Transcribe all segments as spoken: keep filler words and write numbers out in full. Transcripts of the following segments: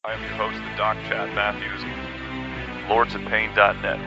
I am your host, the Doc Chad Matthews, lords of pain dot net.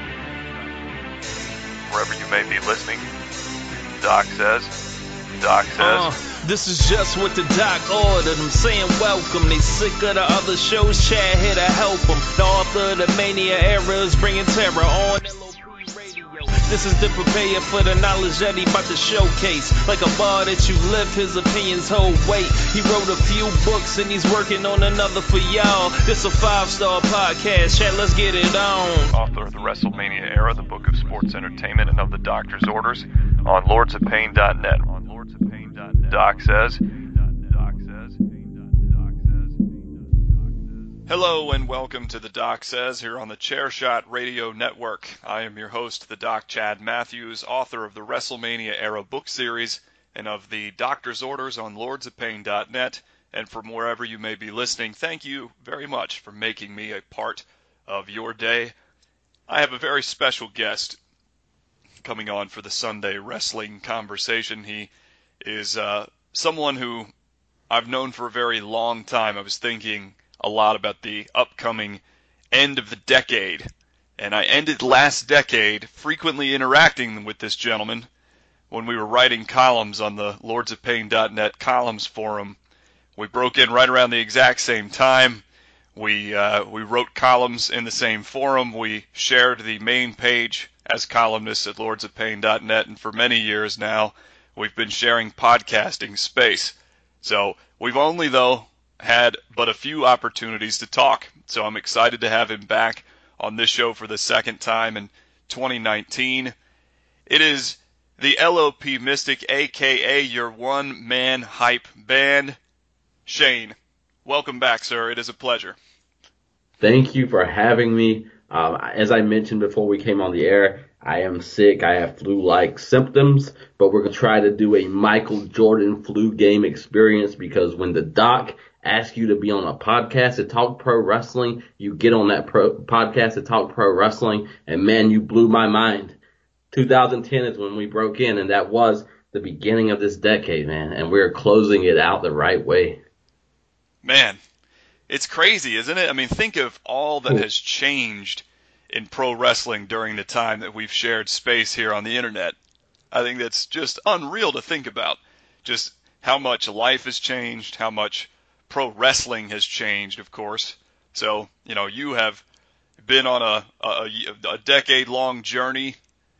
Wherever you may be listening, Doc says, Doc says. Uh, this is just what the Doc ordered. I'm saying welcome. They sick of the other shows. Chad here to help them. The author of the Mania era is bringing terror on L O P Radio. This is to prepare you for the knowledge that he about to showcase. Like a bar that you lift, his opinions hold weight. He wrote a few books and he's working on another for y'all. This a five-star podcast. Chad, let's get it on. Author of the WrestleMania era, the book of sports entertainment, and of the doctor's orders on lords of pain dot net. On lords of pain dot net. Doc says. Doc says. Hello and welcome to the Doc Says here on the Chairshot Radio Network. I am your host, the Doc Chad Matthews, author of the WrestleMania era book series and of the doctor's orders on lords of pain dot net. And from wherever you may be listening, thank you very much for making me a part of your day. I have a very special guest coming on for the Sunday wrestling conversation. He is uh, someone who I've known for a very long time. I was thinking a lot about the upcoming end of the decade, and I ended last decade frequently interacting with this gentleman when we were writing columns on the lords of pain dot net columns forum. We broke in right around the exact same time. We uh, we wrote columns in the same forum. We shared the main page as columnists at lords of pain dot net, and for many years now, we've been sharing podcasting space. So we've only, though, had but a few opportunities to talk. So I'm excited to have him back on this show for the second time in twenty nineteen. It is the L O P Mystic, a k a your one-man hype band, Shane. Welcome back, sir. It is a pleasure. Thank you for having me. Um, as I mentioned before we came on the air, I am sick. I have flu-like symptoms, but we're going to try to do a Michael Jordan flu game experience, because when the doc asks you to be on a podcast to talk pro wrestling, you get on that pro podcast to talk pro wrestling, and man, you blew my mind. two thousand ten is when we broke in, and that was the beginning of this decade, man, and we're closing it out the right way. Man, it's crazy, isn't it? I mean, think of all that has changed in pro wrestling during the time that we've shared space here on the internet. I think that's just unreal to think about. Just how much life has changed, how much pro wrestling has changed, of course. So, you know, you have been on a, a, a decade-long journey.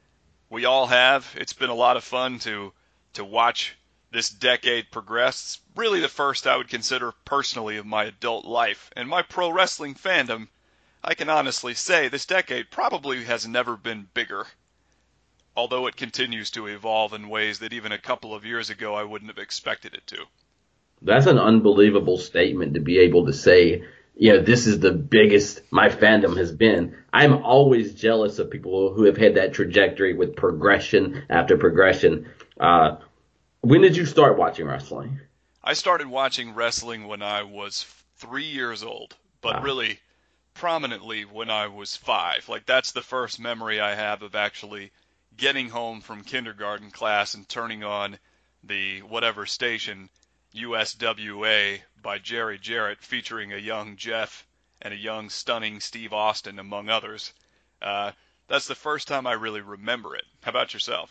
We all have. It's been a lot of fun to to watch this decade progress. It's really the first I would consider personally of my adult life. And my pro wrestling fandom, I can honestly say this decade probably has never been bigger, although it continues to evolve in ways that even a couple of years ago I wouldn't have expected it to. That's an unbelievable statement to be able to say, you know, this is the biggest my fandom has been. I'm always jealous of people who have had that trajectory with progression after progression. Uh, when did you start watching wrestling? I started watching wrestling when I was three years old, but wow. really prominently when I was five. Like, that's the first memory I have of actually getting home from kindergarten class and turning on the whatever station, U S W A by Jerry Jarrett, featuring a young Jeff and a young stunning Steve Austin, among others. Uh, that's the first time I really remember it. How about yourself?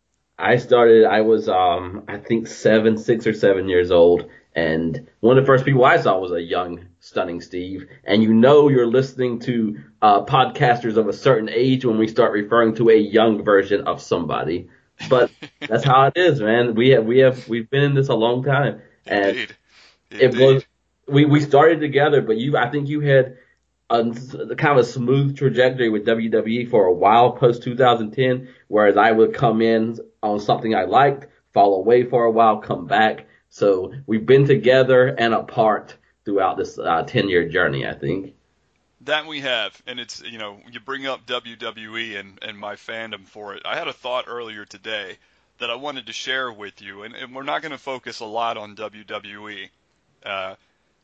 I started, I was, um, I think seven, six or seven years old. And one of the first people I saw was a young, stunning Steve. And you know you're listening to uh, podcasters of a certain age when we start referring to a young version of somebody. But that's how it is, man. We have, we have, we've been in this a long time. And Indeed. Indeed. it was, we, we started together, but you, I think you had a, a kind of a smooth trajectory with W W E for a while post two thousand ten, whereas I would come in on something I liked, fall away for a while, come back. So we've been together and apart throughout this uh, ten-year journey, I think. That we have, and it's, you know, you bring up W W E and, and my fandom for it. I had a thought earlier today that I wanted to share with you, and, and we're not going to focus a lot on W W E, uh,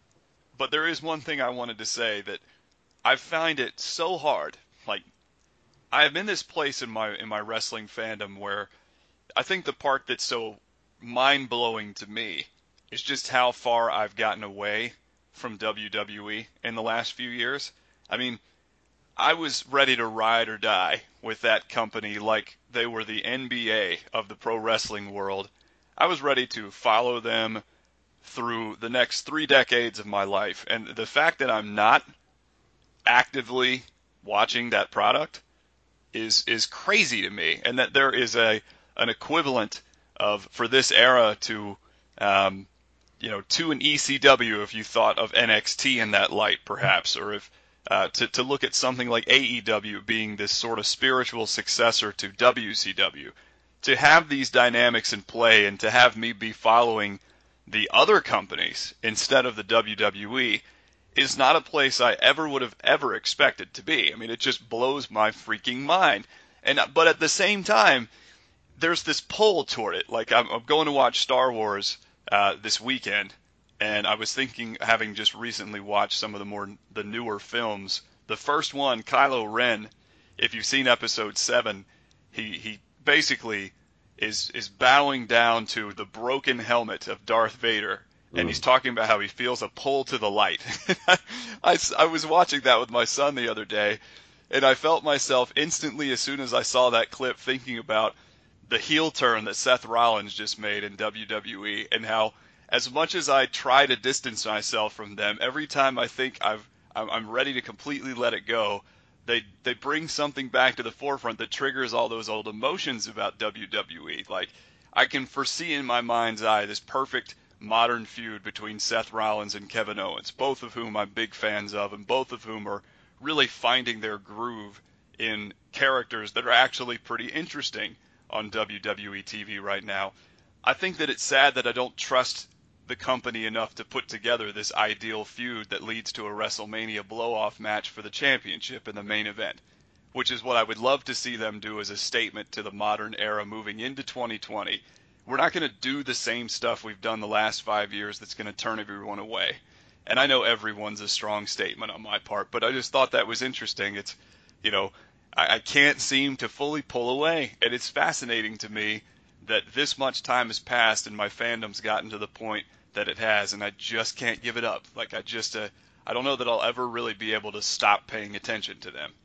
but there is one thing I wanted to say, that I find it so hard. Like, I am in this place in my in my wrestling fandom where I think the part that's so mind-blowing to me is just how far I've gotten away from W W E in the last few years. I mean, I was ready to ride or die with that company like they were the N B A of the pro wrestling world. I was ready to follow them through the next three decades of my life. And the fact that I'm not actively watching that product is is crazy to me, and that there is a an equivalent of for this era to um, you know to an E C W, if you thought of N X T in that light, perhaps, or if uh, to to look at something like A E W being this sort of spiritual successor to W C W, to have these dynamics in play and to have me be following the other companies instead of the W W E is not a place I ever would have ever expected to be. I mean, it just blows my freaking mind. And but at the same time, there's this pull toward it. Like I'm, I'm going to watch Star Wars uh, this weekend, and I was thinking, having just recently watched some of the more the newer films. The first one, Kylo Ren, if you've seen Episode Seven, he he basically is is bowing down to the broken helmet of Darth Vader. And he's talking about how he feels a pull to the light. I, I was watching that with my son the other day, and I felt myself instantly, as soon as I saw that clip, thinking about the heel turn that Seth Rollins just made in W W E, and how, as much as I try to distance myself from them, every time I think I've, I'm ready to completely let it go, they they bring something back to the forefront that triggers all those old emotions about W W E. Like, I can foresee in my mind's eye this perfect modern feud between Seth Rollins and Kevin Owens, both of whom I'm big fans of, and both of whom are really finding their groove in characters that are actually pretty interesting on W W E T V right now. I think that it's sad that I don't trust the company enough to put together this ideal feud that leads to a WrestleMania blow-off match for the championship in the main event, which is what I would love to see them do as a statement to the modern era moving into twenty twenty. We're not going to do the same stuff we've done the last five years that's going to turn everyone away. And I know everyone's a strong statement on my part, but I just thought that was interesting. It's, you know, I, I can't seem to fully pull away. And it's fascinating to me that this much time has passed and my fandom's gotten to the point that it has, and I just can't give it up. Like, I just, uh, I don't know that I'll ever really be able to stop paying attention to them.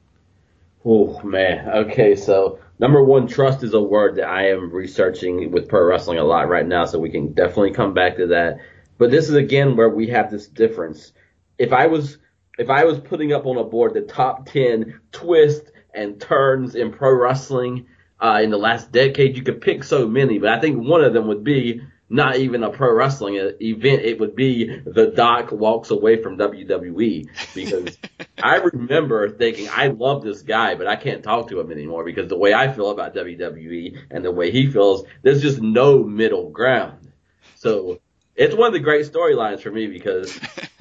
Oh, man. Okay, so number one, trust is a word that I am researching with pro wrestling a lot right now, so we can definitely come back to that. But this is, again, where we have this difference. If I was if I was putting up on a board the top ten twists and turns in pro wrestling uh, in the last decade, you could pick so many, but I think one of them would be not even a pro wrestling event. It would be the Doc walks away from W W E, because I remember thinking, I love this guy, but I can't talk to him anymore because the way I feel about W W E and the way he feels, there's just no middle ground. So it's one of the great storylines for me because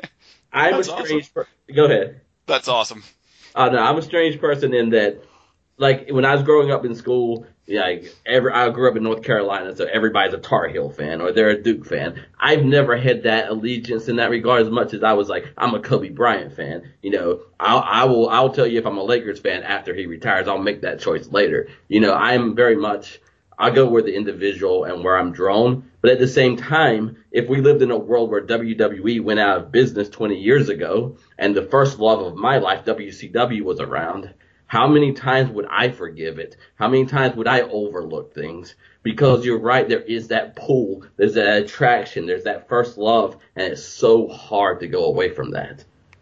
I'm That's a strange awesome. person. Go ahead. That's awesome. Uh, no, I'm a strange person in that, like, when I was growing up in school, yeah, like every, I grew up in North Carolina, so everybody's a Tar Heel fan or they're a Duke fan. I've never had that allegiance in that regard as much as I was like, I'm a Kobe Bryant fan. You know, I'll, I will, I'll tell you if I'm a Lakers fan after he retires. I'll make that choice later. You know, I'm very much, I go where the individual and where I'm drawn. But at the same time, if we lived in a world where W W E went out of business twenty years ago and the first love of my life, W C W, was around, how many times would I forgive it? How many times would I overlook things? Because you're right, there is that pull, there's that attraction, there's that first love, and it's so hard to go away from that.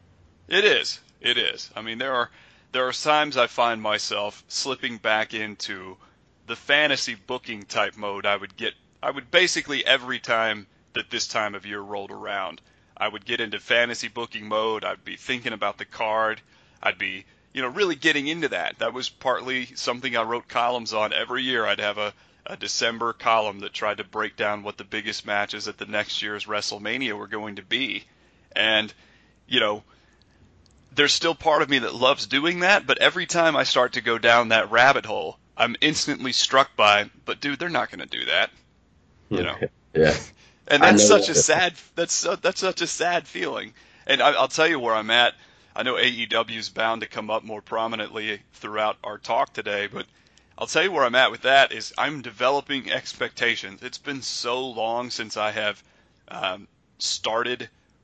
It is. It is. I mean, there are there are times I find myself slipping back into the fantasy booking type mode. I would get, I would basically every time that this time of year rolled around, I would get into fantasy booking mode. I'd be thinking about the card. I'd be you know, really getting into that. That was partly something I wrote columns on every year. I'd have a, a December column that tried to break down what the biggest matches at the next year's WrestleMania were going to be. And, you know, there's still part of me that loves doing that, but every time I start to go down that rabbit hole, I'm instantly struck by, but dude, they're not going to do that. You know? Yeah. And that's such that. a sad, that's, uh, that's such a sad feeling. And I, I'll tell you where I'm at. I know A E W is bound to come up more prominently throughout our talk today, but I'll tell you where I'm at with that is I'm developing expectations. It's been so long since I have um, started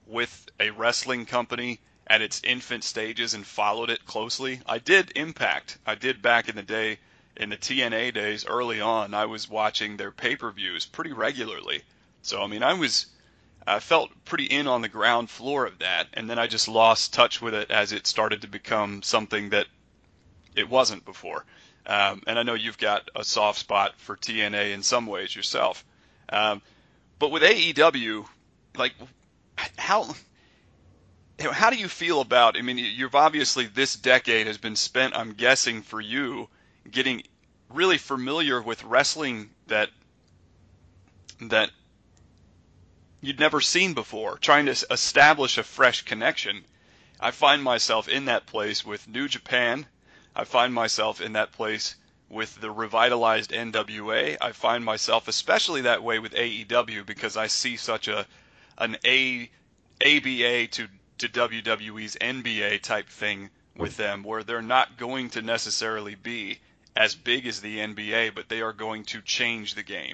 with a wrestling company at its infant stages and followed it closely. I did Impact. I did back in the day, in the T N A days early on. I was watching their pay-per-views pretty regularly. So, I mean, I was, I felt pretty in on the ground floor of that. And then I just lost touch with it as it started to become something that it wasn't before. Um, and I know you've got a soft spot for T N A in some ways yourself. Um, but with A E W, like, how how do you feel about, I mean, you've obviously, this decade has been spent, I'm guessing, for you, getting really familiar with wrestling that that you'd never seen before, trying to establish a fresh connection. I find myself in that place with New Japan. I find myself in that place with the revitalized N W A. I find myself especially that way with A E W because I see such a an A, ABA to, to W W E's N B A type thing with them, where they're not going to necessarily be as big as the N B A, but they are going to change the game.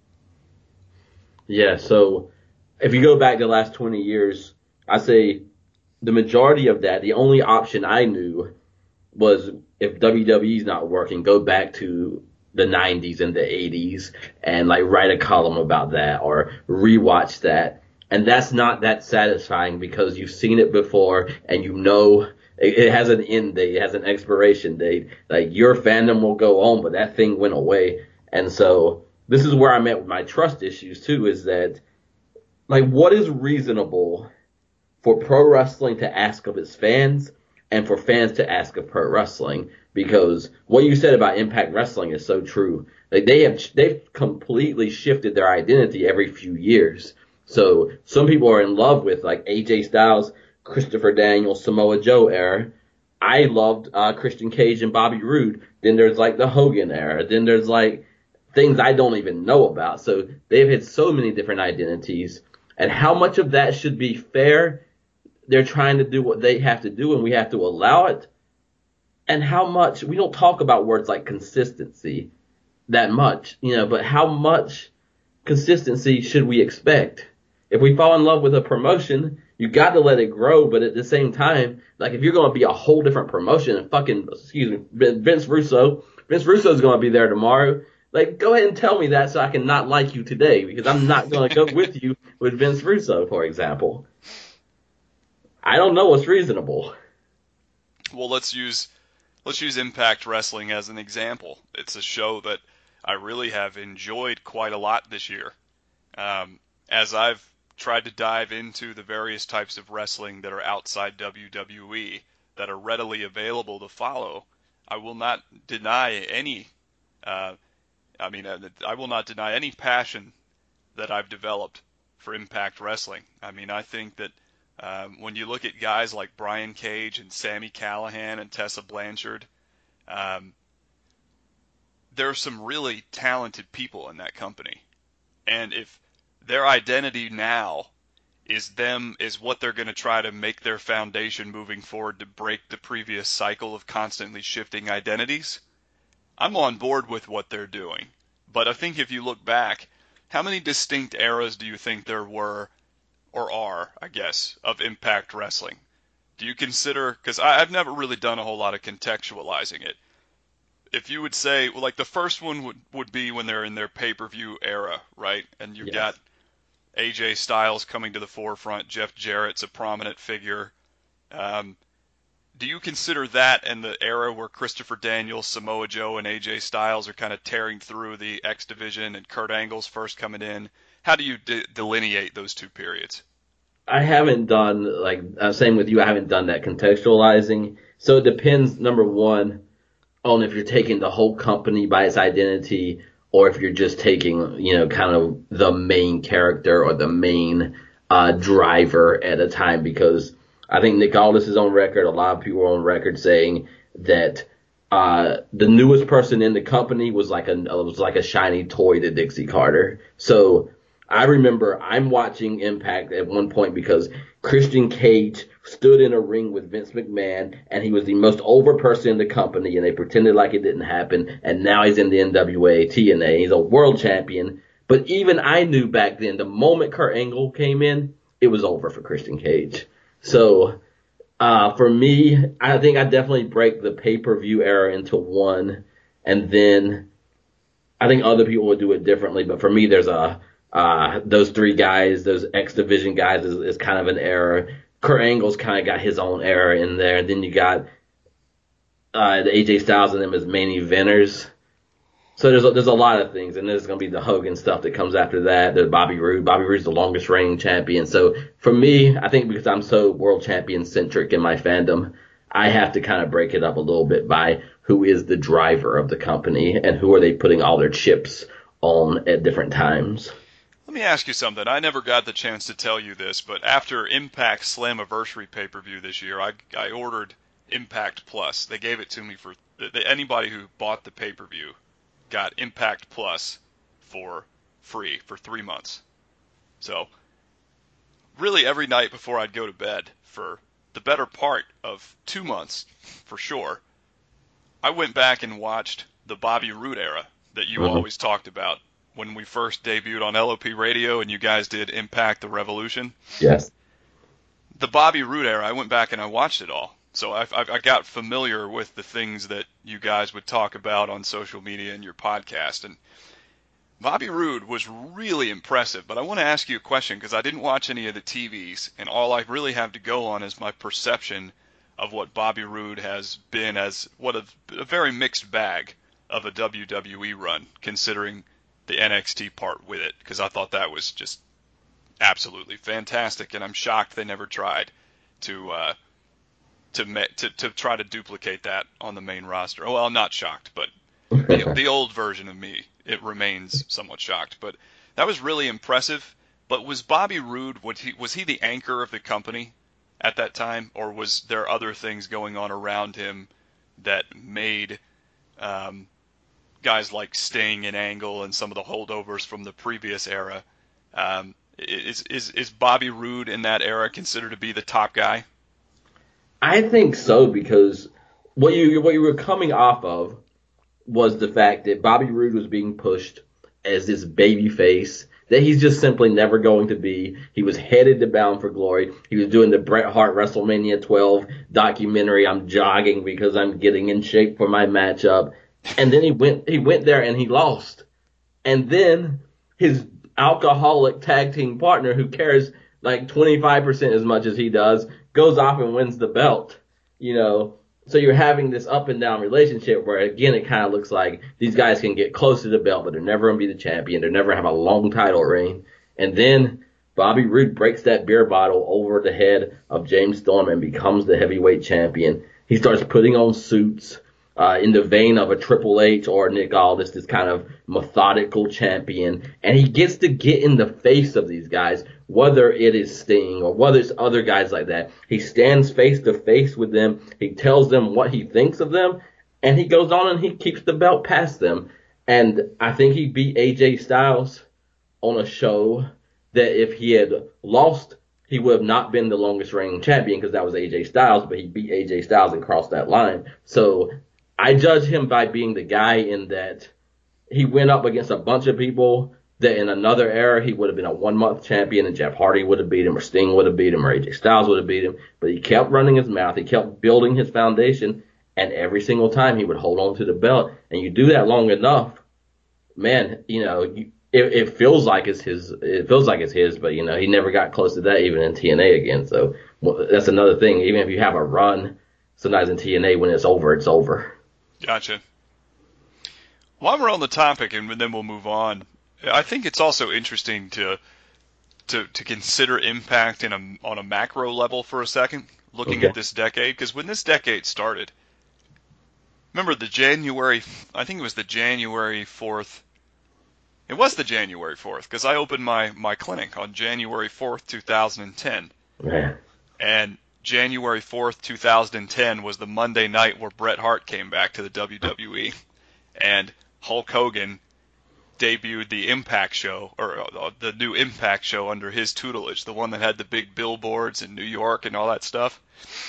Yeah, so if you go back the last twenty years, I say the majority of that, the only option I knew was if W W E's not working, go back to the nineties and the eighties and like write a column about that or rewatch that. And that's not that satisfying because you've seen it before and you know it, it has an end date, it has an expiration date. Like your fandom will go on, but that thing went away. And so this is where I'm at with my trust issues too, is that like what is reasonable for pro wrestling to ask of its fans and for fans to ask of pro wrestling? Because what you said about Impact Wrestling is so true. Like they have, they've completely shifted their identity every few years. So some people are in love with like A J Styles, Christopher Daniels, Samoa Joe era. I loved uh, Christian Cage and Bobby Roode. Then there's like the Hogan era. Then there's like things I don't even know about. So they've had so many different identities. And how much of that should be fair? They're trying to do what they have to do and we have to allow it. And how much, we don't talk about words like consistency that much, you know, but how much consistency should we expect? If we fall in love with a promotion, you got to let it grow, but at the same time, like if you're going to be a whole different promotion and fucking, excuse me, Vince Russo, Vince Russo's going to be there tomorrow. Like, go ahead and tell me that so I can not like you today because I'm not going to go with you with Vince Russo, for example. I don't know what's reasonable. Well, let's use let's use Impact Wrestling as an example. It's a show that I really have enjoyed quite a lot this year. Um, as I've tried to dive into the various types of wrestling that are outside W W E that are readily available to follow, I will not deny any. Uh, I mean, I will not deny any passion that I've developed for Impact Wrestling. I mean, I think that um, when you look at guys like Brian Cage and Sami Callihan and Tessa Blanchard, um, there are some really talented people in that company. And if their identity now is them, is what they're going to try to make their foundation moving forward to break the previous cycle of constantly shifting identities, I'm on board with what they're doing. But I think if you look back, how many distinct eras do you think there were, or are, I guess, of Impact Wrestling? Do you consider, because I've never really done a whole lot of contextualizing it. If you would say, well, like the first one would, would be when they're in their pay-per-view era, right? And you've yes. got A J Styles coming to the forefront, Jeff Jarrett's a prominent figure. Um, do you consider that and the era where Christopher Daniels, Samoa Joe, and A J Styles are kind of tearing through the X Division and Kurt Angle's first coming in? How do you de- delineate those two periods? I haven't done, like, uh, same with you, I haven't done that contextualizing. So it depends, number one, on if you're taking the whole company by its identity or if you're just taking, you know, kind of the main character or the main uh, driver at a time. Because I think Nick Aldis is on record, a lot of people are on record saying that uh, the newest person in the company was like a was like a shiny toy to Dixie Carter. So I remember I'm watching Impact at one point because Christian Cage stood in a ring with Vince McMahon, and he was the most over person in the company, and they pretended like it didn't happen, and now he's in the N W A, T N A. He's a world champion. But even I knew back then, the moment Kurt Angle came in, it was over for Christian Cage. So uh, for me, I think I definitely break the pay-per-view era into one, and then I think other people would do it differently. But for me, there's a uh, those three guys, those X Division guys, is, is kind of an era. Kurt Angle's kind of got his own era in there, and then you got uh, the A J Styles and them as main eventers. So there's a, there's a lot of things, and there's going to be the Hogan stuff that comes after that. There's Bobby Roode. Bobby Roode's the longest reigning champion. So for me, I think because I'm so world champion centric in my fandom, I have to kind of break it up a little bit by who is the driver of the company and who are they putting all their chips on at different times. Let me ask you something. I never got the chance to tell you this, but after Impact Slammiversary pay-per-view this year, I, I ordered Impact Plus. They gave it to me for the, anybody who bought the pay-per-view got Impact Plus for free for three months. So really every night before I'd go to bed for the better part of two months, for sure, I went back and watched the Bobby Roode era that you mm-hmm. always talked about when we first debuted on L O P Radio and you guys did Impact the Revolution. Yes. The Bobby Roode era, I went back and I watched it all. So I, I got familiar with the things that you guys would talk about on social media and your podcast. And Bobby Roode was really impressive. But I want to ask you a question because I didn't watch any of the T Vs. And all I really have to go on is my perception of what Bobby Roode has been as what a, a very mixed bag of a W W E run, considering the N X T part with it. Because I thought that was just absolutely fantastic. And I'm shocked they never tried to... Uh, To, to to try to duplicate that on the main roster. Oh, well, I'm not shocked, but the, the old version of me, it remains somewhat shocked. But that was really impressive. But was Bobby Roode, was he, was he the anchor of the company at that time, or was there other things going on around him that made um, guys like Sting and Angle and some of the holdovers from the previous era? Um, is is is Bobby Roode in that era considered to be the top guy? I think so, because what you what you were coming off of was the fact that Bobby Roode was being pushed as this baby face that he's just simply never going to be. He was headed to Bound for Glory. He was doing the Bret Hart WrestleMania twelve documentary. I'm jogging because I'm getting in shape for my matchup. And then he went he went there and he lost. And then his alcoholic tag team partner, who cares like twenty-five percent as much as he does, goes off and wins the belt, you know. So you're having this up and down relationship where, again, it kind of looks like these guys can get close to the belt, but they're never going to be the champion. They're never have a long title reign. And then Bobby Roode breaks that beer bottle over the head of James Storm and becomes the heavyweight champion. He starts putting on suits uh, in the vein of a Triple H or Nick Aldis, this kind of methodical champion. And he gets to get in the face of these guys, whether it is Sting or whether it's other guys like that. He stands face to face with them. He tells them what he thinks of them, and he goes on and he keeps the belt past them. And I think he beat A J Styles on a show that if he had lost, he would have not been the longest reigning champion because that was A J Styles, but he beat A J Styles and crossed that line. So I judge him by being the guy in that he went up against a bunch of people that in another era he would have been a one-month champion and Jeff Hardy would have beat him or Sting would have beat him or A J Styles would have beat him. But he kept running his mouth. He kept building his foundation. And every single time he would hold on to the belt. And you do that long enough, man, you know, you, it, it feels like it's his. It feels like it's his, but, you know, he never got close to that even in T N A again. So well, that's another thing. Even if you have a run, sometimes in T N A, when it's over, it's over. Gotcha. While we're on the topic, and then we'll move on, I think it's also interesting to to to consider Impact in a on a macro level for a second, looking okay. at this decade, because when this decade started, remember the January, I think it was the January fourth, it was the January fourth, because I opened my, my clinic on January fourth, two thousand ten, yeah. and January fourth, two thousand ten was the Monday night where Bret Hart came back to the W W E, and Hulk Hogan debuted the Impact show, or uh, the new Impact show under his tutelage, the one that had the big billboards in New York and all that stuff.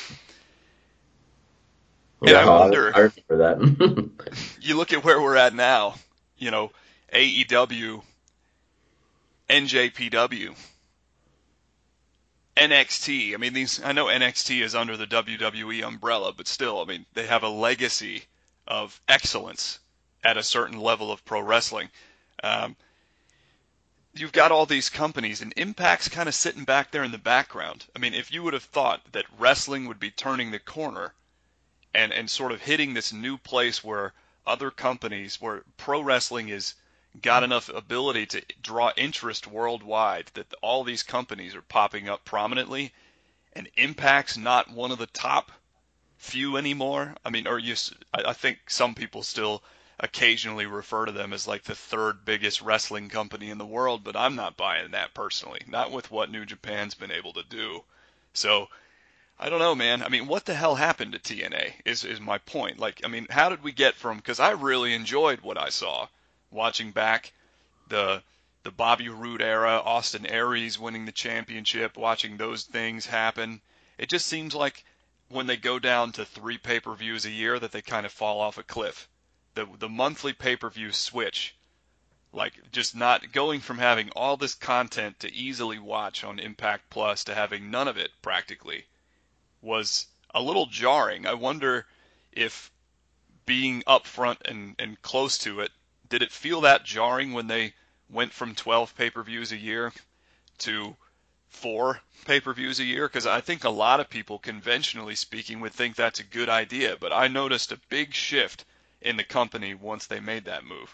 And yeah, I wonder, I remember that. You look at where we're at now, you know, A E W, N J P W, N X T. I mean, these. I know N X T is under the W W E umbrella, but still, I mean, they have a legacy of excellence at a certain level of pro wrestling. Um, you've got all these companies, and Impact's kind of sitting back there in the background. I mean, if you would have thought that wrestling would be turning the corner and, and sort of hitting this new place where other companies, where pro wrestling is got enough ability to draw interest worldwide that all these companies are popping up prominently, and Impact's not one of the top few anymore. I mean, or you, I think some people still occasionally refer to them as like the third biggest wrestling company in the world, but I'm not buying that personally, not with what New Japan's been able to do. So I don't know, man. I mean, what the hell happened to T N A is, is my point. Like, I mean, how did we get from, because I really enjoyed what I saw watching back the the Bobby Roode era, Austin Aries winning the championship, watching those things happen. It just seems like when they go down to three pay-per-views a year that they kind of fall off a cliff. The the monthly pay-per-view switch, like just not going from having all this content to easily watch on Impact Plus to having none of it practically, was a little jarring. I wonder if being up front and, and close to it, did it feel that jarring when they went from twelve pay-per-views a year to four pay-per-views a year? Because I think a lot of people, conventionally speaking, would think that's a good idea, but I noticed a big shift in the company once they made that move.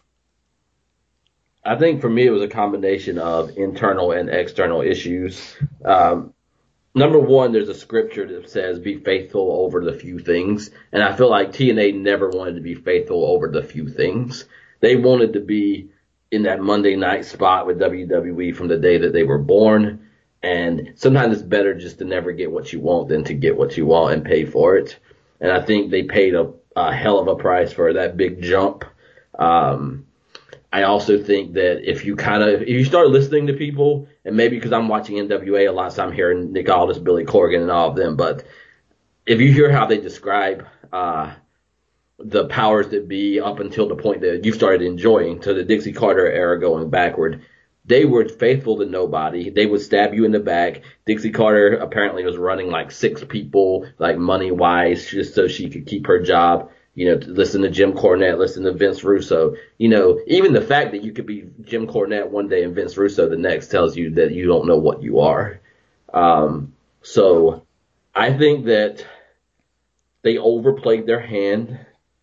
I think for me it was a combination of internal and external issues. Um, number one, there's a scripture that says, be faithful over the few things. And I feel like T N A never wanted to be faithful over the few things. They wanted to be in that Monday night spot with W W E from the day that they were born. And sometimes it's better just to never get what you want than to get what you want and pay for it. And I think they paid a, a hell of a price for that big jump. Um, I also think that if you kind of, if you start listening to people, and maybe because I'm watching N W A a lot, so I'm hearing Nick Aldis, Billy Corgan, and all of them, but if you hear how they describe uh, the powers that be up until the point that you started enjoying, to the Dixie Carter era going backward, they were faithful to nobody. They would stab you in the back. Dixie Carter apparently was running like six people, like money-wise, just so she could keep her job. You know, listen to Jim Cornette, listen to Vince Russo. You know, even the fact that you could be Jim Cornette one day and Vince Russo the next tells you that you don't know what you are. Um, so I think that they overplayed their hand,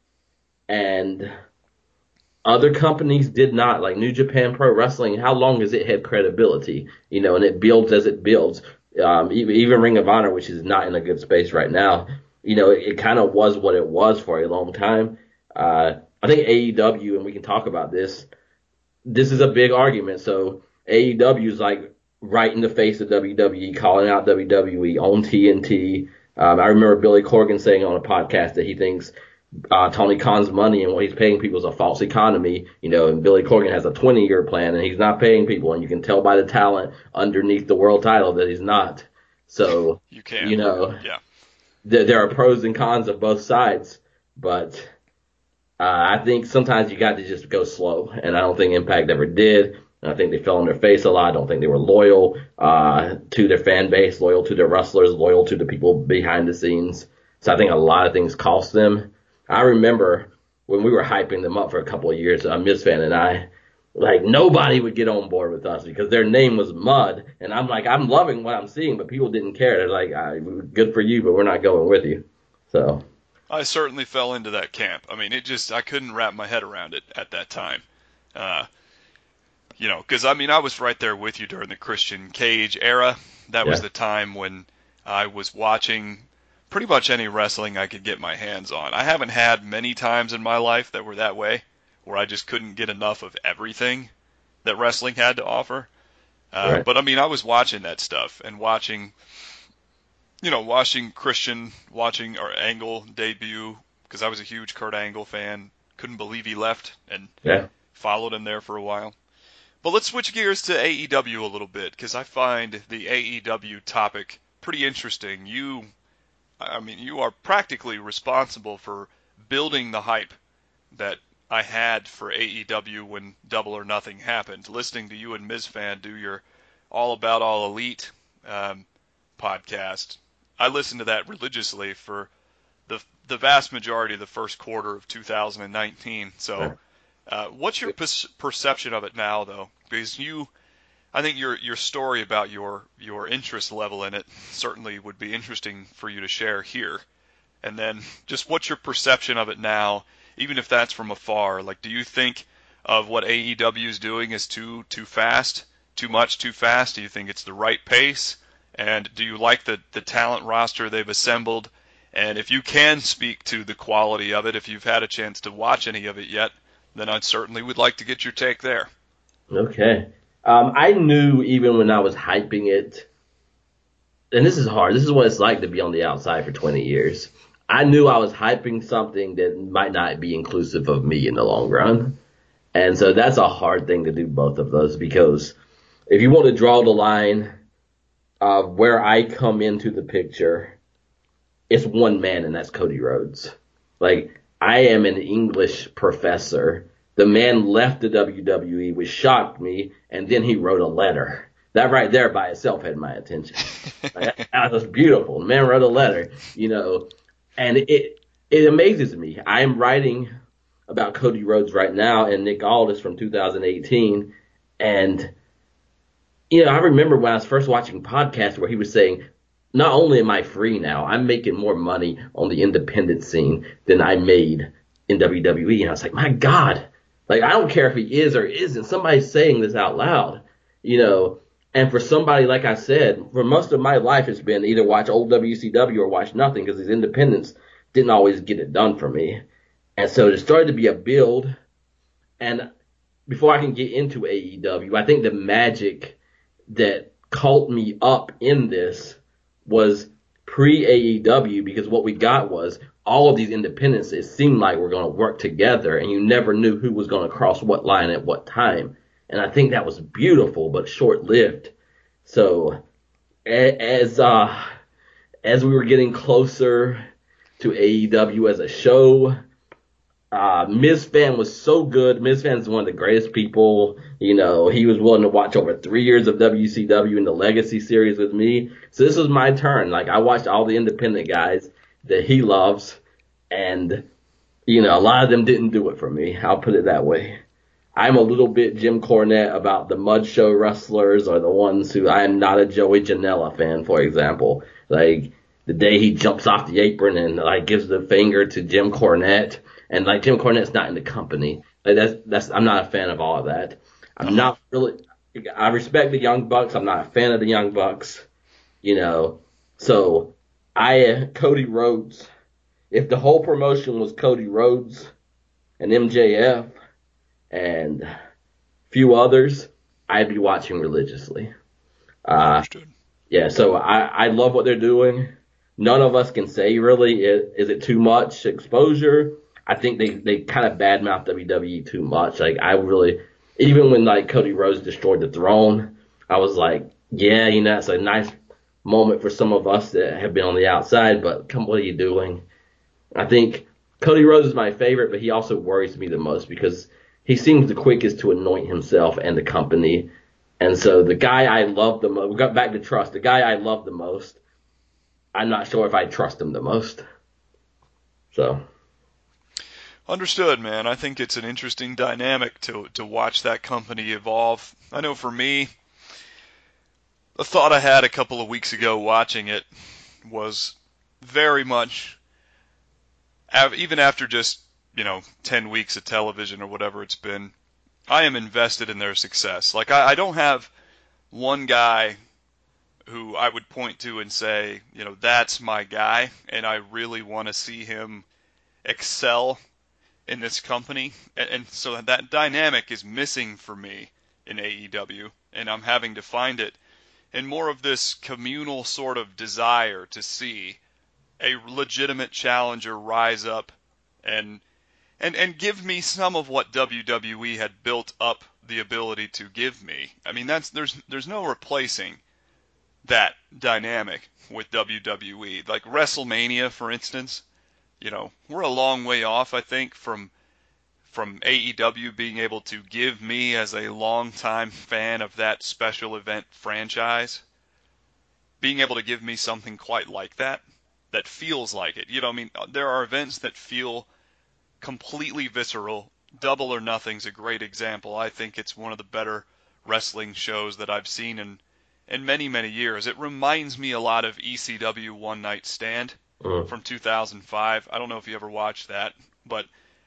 and other companies did not. Like New Japan Pro Wrestling, how long has it had credibility? You know, and it builds as it builds. Um, even, even Ring of Honor, which is not in a good space right now, you know, it, it kind of was what it was for a long time. Uh, I think A E W, and we can talk about this, this is a big argument. So A E W is like right in the face of W W E, calling out W W E on T N T. Um, I remember Billy Corgan saying on a podcast that he thinks uh, Tony Khan's money and what he's paying people is a false economy. You know, and Billy Corgan has a twenty-year plan, and he's not paying people, and you can tell by the talent underneath the world title that he's not. So, you can, you know, yeah. There are pros and cons of both sides, but uh, I think sometimes you got to just go slow, and I don't think Impact ever did. And I think they fell on their face a lot. I don't think they were loyal uh, to their fan base, loyal to their wrestlers, loyal to the people behind the scenes. So I think a lot of things cost them. I remember when we were hyping them up for a couple of years, uh, Miz Fan and I, like nobody would get on board with us because their name was Mud. And I'm like, I'm loving what I'm seeing, but people didn't care. They're like, ah, good for you, but we're not going with you. So I certainly fell into that camp. I mean, it just, I couldn't wrap my head around it at that time. Uh, you know, because I mean, I was right there with you during the Christian Cage era. That yeah. was the time when I was watching pretty much any wrestling I could get my hands on. I haven't had many times in my life that were that way, where I just couldn't get enough of everything that wrestling had to offer. Uh, right. But, I mean, I was watching that stuff and watching, you know, watching Christian, watching our Angle debut, because I was a huge Kurt Angle fan. Couldn't believe he left, and yeah. followed him there for a while. But let's switch gears to A E W a little bit, because I find the A E W topic pretty interesting. You, I mean, you are practically responsible for building the hype that I had for A E W when Double or Nothing happened. Listening to you and Miz Fan do your All About All Elite um, podcast. I listened to that religiously for the the vast majority of the first quarter of two thousand nineteen. So, uh, what's your per- perception of it now, though? Because you, I think your your story about your your interest level in it certainly would be interesting for you to share here. And then, just what's your perception of it now, even if that's from afar? Like, do you think of what A E W is doing as too too fast, too much, too fast? Do you think it's the right pace? And do you like the the talent roster they've assembled? And if you can speak to the quality of it, if you've had a chance to watch any of it yet, then I certainly would like to get your take there. Okay. Um, I knew even when I was hyping it, and this is hard. This is what it's like to be on the outside for twenty years. I knew I was hyping something that might not be inclusive of me in the long run. And so that's a hard thing to do, both of those, because if you want to draw the line of where I come into the picture, it's one man, and that's Cody Rhodes. Like, I am an English professor. The man left the W W E, which shocked me, and then he wrote a letter. That right there by itself had my attention. Like, that was beautiful. The man wrote a letter, you know, and it it amazes me. I am writing about Cody Rhodes right now and Nick Aldis from two thousand eighteen, and, you know, I remember when I was first watching podcasts where he was saying, not only am I free now, I'm making more money on the independent scene than I made in W W E. And I was like, my God, like, I don't care if he is or isn't. Somebody's saying this out loud, you know. And for somebody, like I said, for most of my life, it's been either watch old W C W or watch nothing, because these independents didn't always get it done for me. And so there started to be a build. And before I can get into A E W, I think the magic that caught me up in this was pre-A E W, because what we got was all of these independents, it seemed like we're going to work together, and you never knew who was going to cross what line at what time. And I think that was beautiful, but short-lived. So as uh, as we were getting closer to A E W as a show, uh, Miz Fan was so good. Miz Fan is one of the greatest people. You know, he was willing to watch over three years of W C W in the Legacy series with me. So this was my turn. Like, I watched all the independent guys that he loves, and, you know, a lot of them didn't do it for me. I'll put it that way. I'm a little bit Jim Cornette about the mud show wrestlers, or the ones who, I am not a Joey Janela fan, for example. Like, the day he jumps off the apron and, like, gives the finger to Jim Cornette, and, like, Jim Cornette's not in the company. Like, that's, that's, I'm not a fan of all of that. I'm not really, I respect the Young Bucks. I'm not a fan of the Young Bucks, you know. So, I, Cody Rhodes, if the whole promotion was Cody Rhodes and M J F, and a few others, I'd be watching religiously. Uh, Understood. Yeah, so I, I love what they're doing. None of us can say, really, is, is it too much exposure? I think they, they kind of badmouth W W E too much. Like, I really, even when, like, Cody Rhodes destroyed the throne, I was like, yeah, you know, it's a nice moment for some of us that have been on the outside, but come, what are you doing? I think Cody Rhodes is my favorite, but he also worries me the most, because he seems the quickest to anoint himself and the company. And so the guy I love the most, we got back to trust, the guy I love the most, I'm not sure if I trust him the most. So. Understood, man. I think it's an interesting dynamic to to watch that company evolve. I know for me, the thought I had a couple of weeks ago watching it was very much, even after just, you know, ten weeks of television or whatever it's been, I am invested in their success. Like, I, I don't have one guy who I would point to and say, you know, that's my guy, and I really want to see him excel in this company. And, and so that dynamic is missing for me in A E W, and I'm having to find it in more of this communal sort of desire to see a legitimate challenger rise up and And and give me some of what W W E had built up the ability to give me. I mean, that's there's there's no replacing that dynamic with W W E. Like WrestleMania, for instance, you know, we're a long way off, I think, from from A E W being able to give me, as a longtime fan of that special event franchise, being able to give me something quite like that, that feels like it. You know, I mean, there are events that feel completely visceral. Double or Nothing's a great example. I think it's one of the better wrestling shows that I've seen in, in many, many years. It reminds me a lot of E C W One Night Stand Mm. from two thousand five. I don't know if you ever watched that, but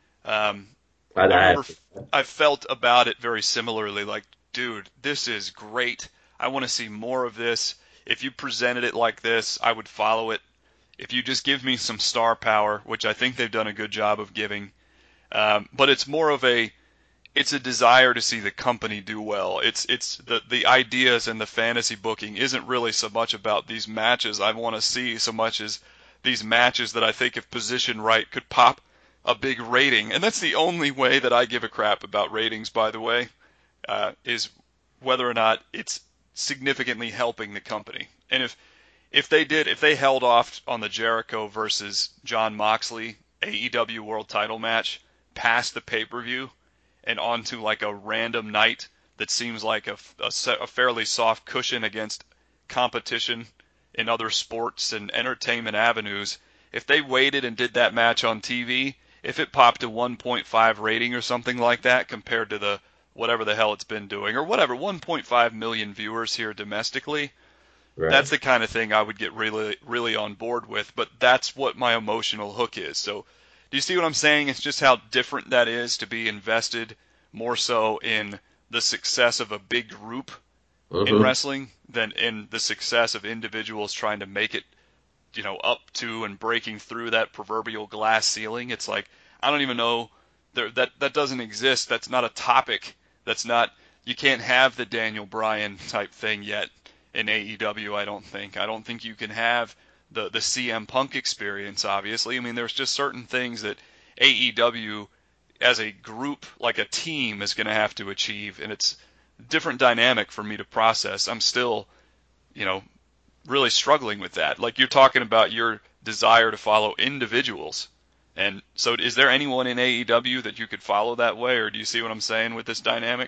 um, I, I I remember I felt about it very similarly, like, dude, this is great. I want to see more of this. If you presented it like this, I would follow it. If you just give me some star power, which I think they've done a good job of giving, um, but it's more of a, it's a desire to see the company do well. It's it's the the ideas and the fantasy booking isn't really so much about these matches I want to see so much as these matches that I think if positioned right could pop a big rating. And that's the only way that I give a crap about ratings, by the way, uh, is whether or not it's significantly helping the company. And if if they did, if they held off on the Jericho versus Jon Moxley A E W World Title match past the pay-per-view and onto like a random night that seems like a, a, a fairly soft cushion against competition in other sports and entertainment avenues, if they waited and did that match on T V, if it popped a one point five rating or something like that compared to the whatever the hell it's been doing, or whatever, one point five million viewers here domestically, right. that's the kind of thing I would get really, really on board with. But that's what my emotional hook is. So do you see what I'm saying? It's just how different that is to be invested more so in the success of a big group Mm-hmm. in wrestling than in the success of individuals trying to make it, you know, up to and breaking through that proverbial glass ceiling. It's like, I don't even know, there, that that doesn't exist. That's not a topic. That's not, you can't have the Daniel Bryan type thing yet in A E W, I don't think. I don't think you can have the, the C M Punk experience, obviously. I mean, there's just certain things that A E W as a group, like a team, is going to have to achieve, and it's different dynamic for me to process. I'm still, you know, really struggling with that. Like, you're talking about your desire to follow individuals. And so is there anyone in A E W that you could follow that way, or do you see what I'm saying with this dynamic?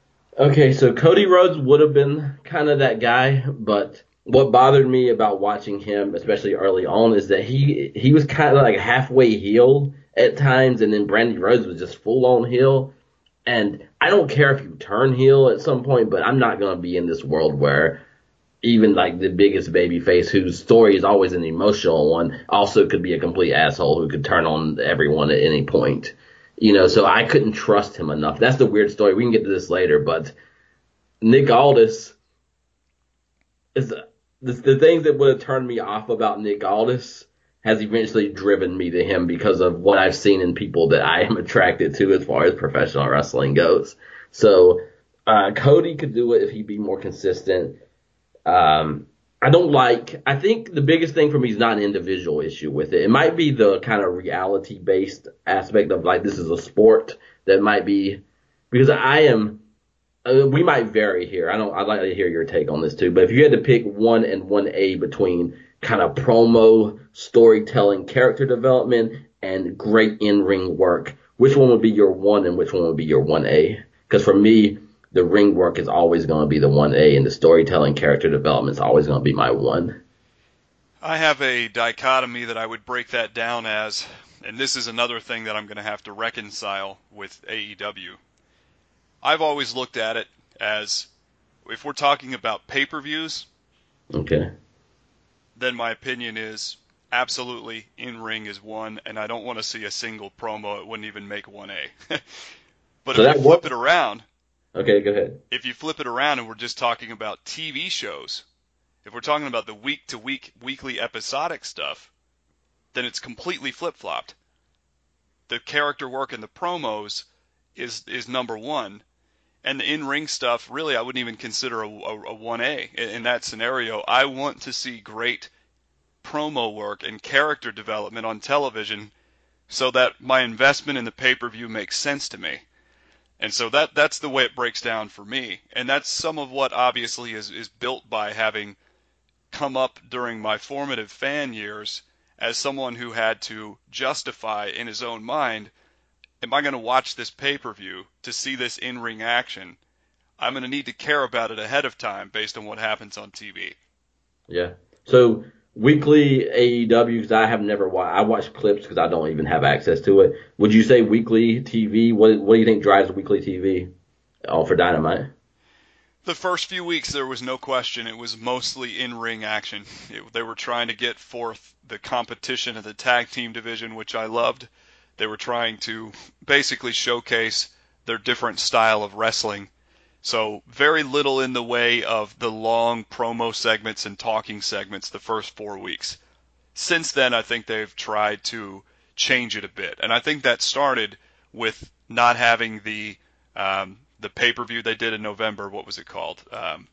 Okay, so Cody Rhodes would have been kind of that guy, but what bothered me about watching him, especially early on, is that he he was kind of like halfway heel at times, and then Brandy Rhodes was just full on heel. And I don't care if you turn heel at some point, but I'm not going to be in this world where even like the biggest babyface, whose story is always an emotional one, also could be a complete asshole who could turn on everyone at any point. You know, so I couldn't trust him enough. That's the weird story. We can get to this later, but Nick Aldis is the, the, the things that would have turned me off about Nick Aldis has eventually driven me to him because of what I've seen in people that I am attracted to as far as professional wrestling goes. So uh, Cody could do it if he'd be more consistent. Um, I don't like, I think the biggest thing for me is not an individual issue with it. It might be the kind of reality based aspect of like, this is a sport that might be, because I am, uh, we might vary here. I don't, I'd like to hear your take on this too, but if you had to pick one and one A between kind of promo, storytelling, character development, and great in-ring work, which one would be your one and which one would be your one A? Because for me, the ring work is always going to be the one A, and the storytelling, character development is always going to be my one. I have a dichotomy that I would break that down as, and this is another thing that I'm going to have to reconcile with A E W. I've always looked at it as, if we're talking about pay-per-views, Okay. then my opinion is absolutely in-ring is one, and I don't want to see a single promo. It wouldn't even make one A. But So if that you flip what- it around, Okay, go ahead. if you flip it around and we're just talking about T V shows, if we're talking about the week-to-week, weekly episodic stuff, then it's completely flip-flopped. The character work and the promos is is number one, and the in-ring stuff, really, I wouldn't even consider a, a, a one A. In, in that scenario, I want to see great promo work and character development on television so that my investment in the pay-per-view makes sense to me. And so that that's the way it breaks down for me. And that's some of what obviously is, is built by having come up during my formative fan years as someone who had to justify in his own mind, am I going to watch this pay-per-view to see this in-ring action? I'm going to need to care about it ahead of time based on what happens on T V. Yeah. So weekly A E W, because I have never watched, I watch clips because I don't even have access to it. Would you say weekly T V? What What do you think drives weekly T V? All for Dynamite. The first few weeks, there was no question. It was mostly in-ring action. It, they were trying to get forth the competition of the tag team division, which I loved. They were trying to basically showcase their different style of wrestling. So very little in the way of the long promo segments and talking segments the first four weeks. Since then, I think they've tried to change it a bit. And I think that started with not having the um, the pay-per-view they did in November. What was it called? Um,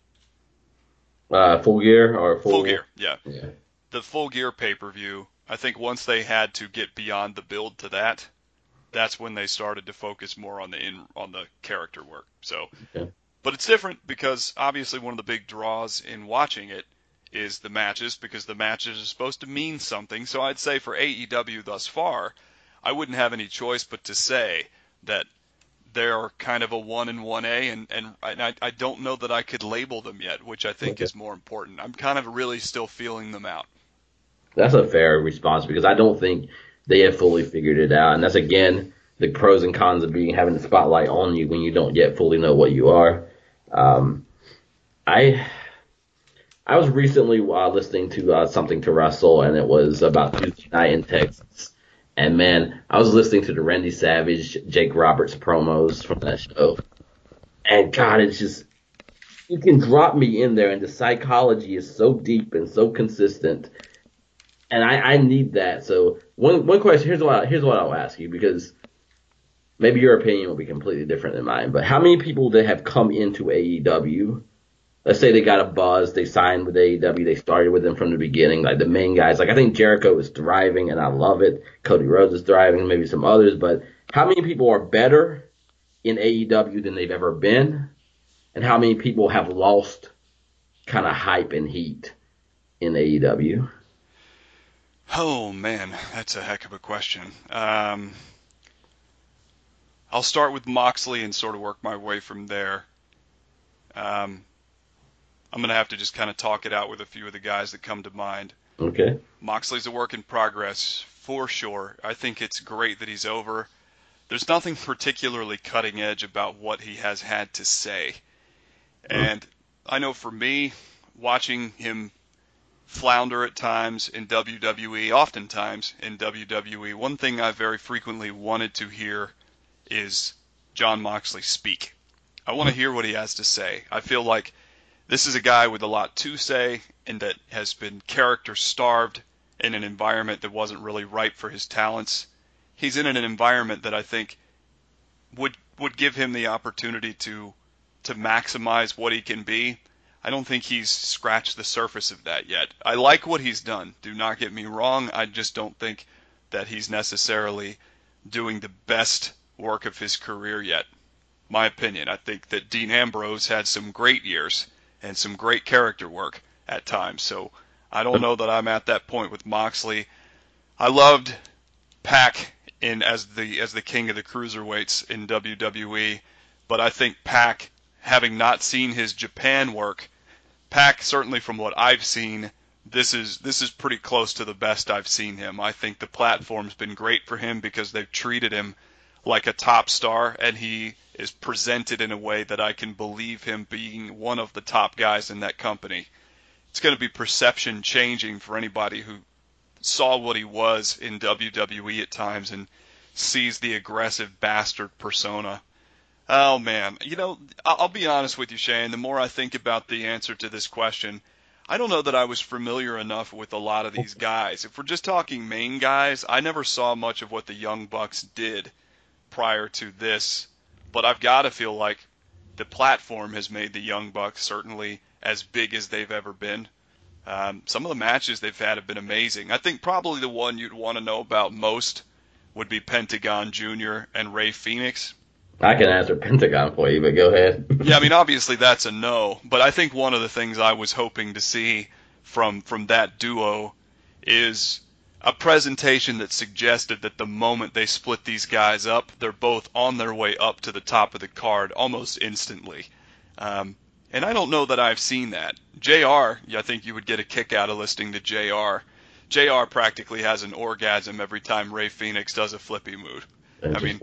Uh, Full Gear or Full Full? Gear, yeah. Yeah. The Full Gear pay-per-view, I think once they had to get beyond the build to that, that's when they started to focus more on the in, on the character work. So, Yeah. but it's different because obviously one of the big draws in watching it is the matches, because the matches are supposed to mean something. So I'd say for A E W thus far, I wouldn't have any choice but to say that they're kind of a one and one A, and and I, I don't know that I could label them yet, which I think Okay. is more important. I'm kind of really still feeling them out. That's a fair response because I don't think they have fully figured it out, and that's again the pros and cons of being having the spotlight on you when you don't yet fully know what you are. Um, I I was recently uh, listening to uh, Something to Wrestle, and it was about Tuesday night in Texas. And man, I was listening to the Randy Savage, Jake Roberts promos from that show, and God, it's just you can drop me in there, and the psychology is so deep and so consistent, and I, I need that. So one one question here's what here's what I'll ask you because maybe your opinion will be completely different than mine. But how many people that have come into A E W? Let's say they got a buzz, they signed with A E W, they started with them from the beginning, like the main guys. Like I think Jericho is thriving, and I love it. Cody Rhodes is thriving, maybe some others. But how many people are better in A E W than they've ever been, and how many people have lost kind of hype and heat in A E W? Oh man, that's a heck of a question. Um, I'll start with Moxley and sort of work my way from there. Um, I'm going to have to just kind of talk it out with a few of the guys that come to mind. Okay. Moxley's a work in progress, for sure. I think it's great that he's over. There's nothing particularly cutting edge about what he has had to say. And I know for me, watching him flounder at times in W W E, oftentimes in W W E, one thing I very frequently wanted to hear is Jon Moxley speak. I want to hear what he has to say. I feel like this is a guy with a lot to say and that has been character starved in an environment that wasn't really ripe for his talents. He's in an environment that I think would would give him the opportunity to to maximize what he can be. I don't think he's scratched the surface of that yet. I like what he's done. Do not get me wrong. I just don't think that he's necessarily doing the best work of his career yet. My opinion. I think that Dean Ambrose had some great years and some great character work at times. So I don't know that I'm at that point with Moxley. I loved Pac in as the as the king of the cruiserweights in W W E, but I think Pac, having not seen his Japan work, Pac, certainly from what I've seen, this is this is pretty close to the best I've seen him. I think the platform's been great for him because they've treated him like a top star, and he is presented in a way that I can believe him being one of the top guys in that company. It's going to be perception changing for anybody who saw what he was in W W E at times and sees the aggressive bastard persona. Oh man, you know, I'll be honest with you, Shane, the more I think about the answer to this question, I don't know that I was familiar enough with a lot of these guys. If we're just talking main guys, I never saw much of what the Young Bucks did prior to this, but I've got to feel like the platform has made the Young Bucks certainly as big as they've ever been. Um, some of the matches they've had have been amazing. I think probably the one you'd want to know about most would be Pentagon Junior and Rey Fenix. I can answer Pentagon for you, but go ahead. Yeah, I mean, obviously that's a no, but I think one of the things I was hoping to see from from that duo is a presentation that suggested that the moment they split these guys up, they're both on their way up to the top of the card almost instantly. Um, And I don't know that I've seen that. J R, I think you would get a kick out of listening to J R. J R practically has an orgasm every time Ray Phoenix does a flippy mood. I mean,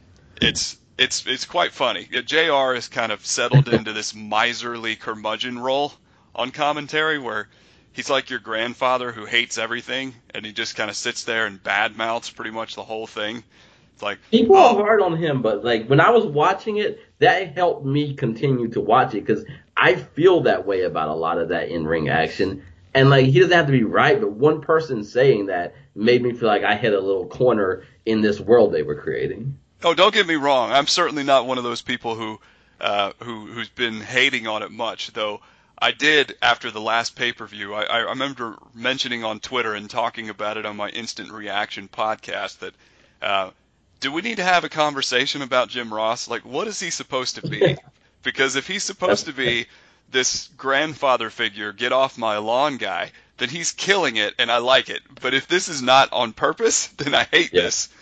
it's it's it's quite funny. J R has kind of settled into this miserly curmudgeon role on commentary where he's like your grandfather who hates everything, and he just kind of sits there and badmouths pretty much the whole thing. It's like people oh, are hard on him, but like when I was watching it, that helped me continue to watch it because I feel that way about a lot of that in-ring action. And like he doesn't have to be right, but one person saying that made me feel like I hit a little corner in this world they were creating. Oh, don't get me wrong. I'm certainly not one of those people who uh, who who's been hating on it much, though. I did after the last pay-per-view. I, I remember mentioning on Twitter and talking about it on my Instant Reaction podcast that uh, do we need to have a conversation about Jim Ross? Like, what is he supposed to be? Because if he's supposed to be this grandfather figure, get off my lawn guy, then he's killing it, and I like it. But if this is not on purpose, then I hate yeah. this.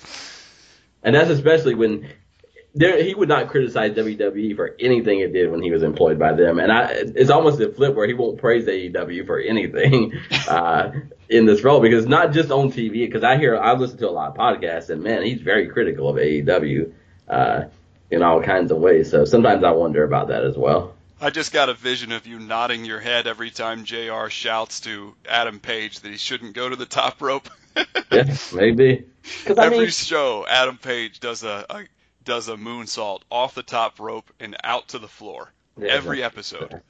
And that's especially when there, he would not criticize W W E for anything it did when he was employed by them. And I, it's almost a flip where he won't praise A E W for anything uh, in this role because not just on T V. Because I hear, I listen to a lot of podcasts, and man, he's very critical of A E W uh, in all kinds of ways. So sometimes I wonder about that as well. I just got a vision of you nodding your head every time J R shouts to Adam Page that he shouldn't go to the top rope. Yeah, maybe. Every I mean, show, Adam Page does a, a does a moonsault off the top rope and out to the floor. Yeah, every episode.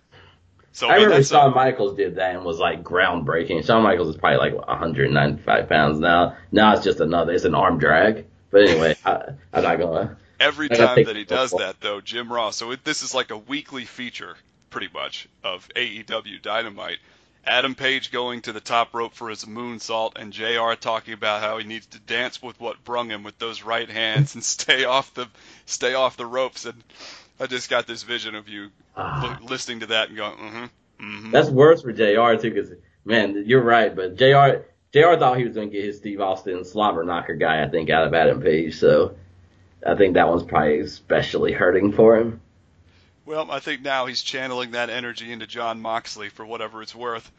So I mean, remember Shawn a, Michaels did that and was like groundbreaking. Shawn Michaels is probably like one hundred ninety-five pounds now. Now it's just another, it's an arm drag. But anyway, I, I'm not gonna. Every time that he does that, though, Jim Ross. So it, this is like a weekly feature, pretty much, of A E W Dynamite. Adam Page going to the top rope for his moonsault, and J R talking about how he needs to dance with what brung him with those right hands and stay off the stay off the ropes. And I just got this vision of you uh, listening to that and going, mm-hmm, mm-hmm. That's worse for J R too, because man, you're right. But J R J R thought he was going to get his Steve Austin slobber knocker guy, I think, out of Adam Page. So I think that one's probably especially hurting for him. Well, I think now he's channeling that energy into Jon Moxley for whatever it's worth.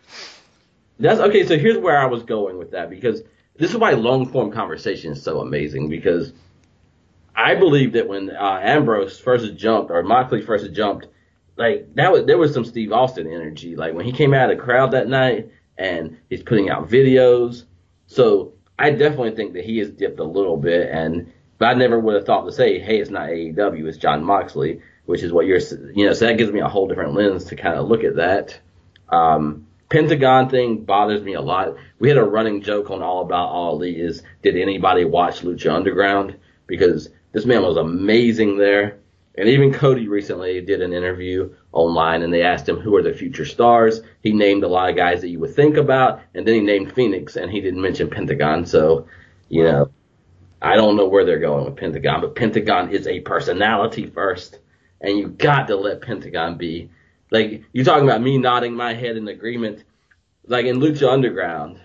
That's okay. So here's where I was going with that, because this is why long form conversation is so amazing, because I believe that when uh, Ambrose first jumped or Moxley first jumped, like that was, there was some Steve Austin energy. Like when he came out of the crowd that night and he's putting out videos. So I definitely think that he has dipped a little bit, and but I never would have thought to say, hey, it's not A E W, it's Jon Moxley, which is what you're, you know, so that gives me a whole different lens to kind of look at that. Um, Pentagon thing bothers me a lot. We had a running joke on All About Ali is, did anybody watch Lucha Underground? Because this man was amazing there. And even Cody recently did an interview online, and they asked him who are the future stars. He named a lot of guys that you would think about, and then he named Phoenix, and he didn't mention Pentagon. So, you know, I don't know where they're going with Pentagon, but Pentagon is a personality first, and you got to let Pentagon be. Like, you're talking about me nodding my head in agreement. Like in Lucha Underground.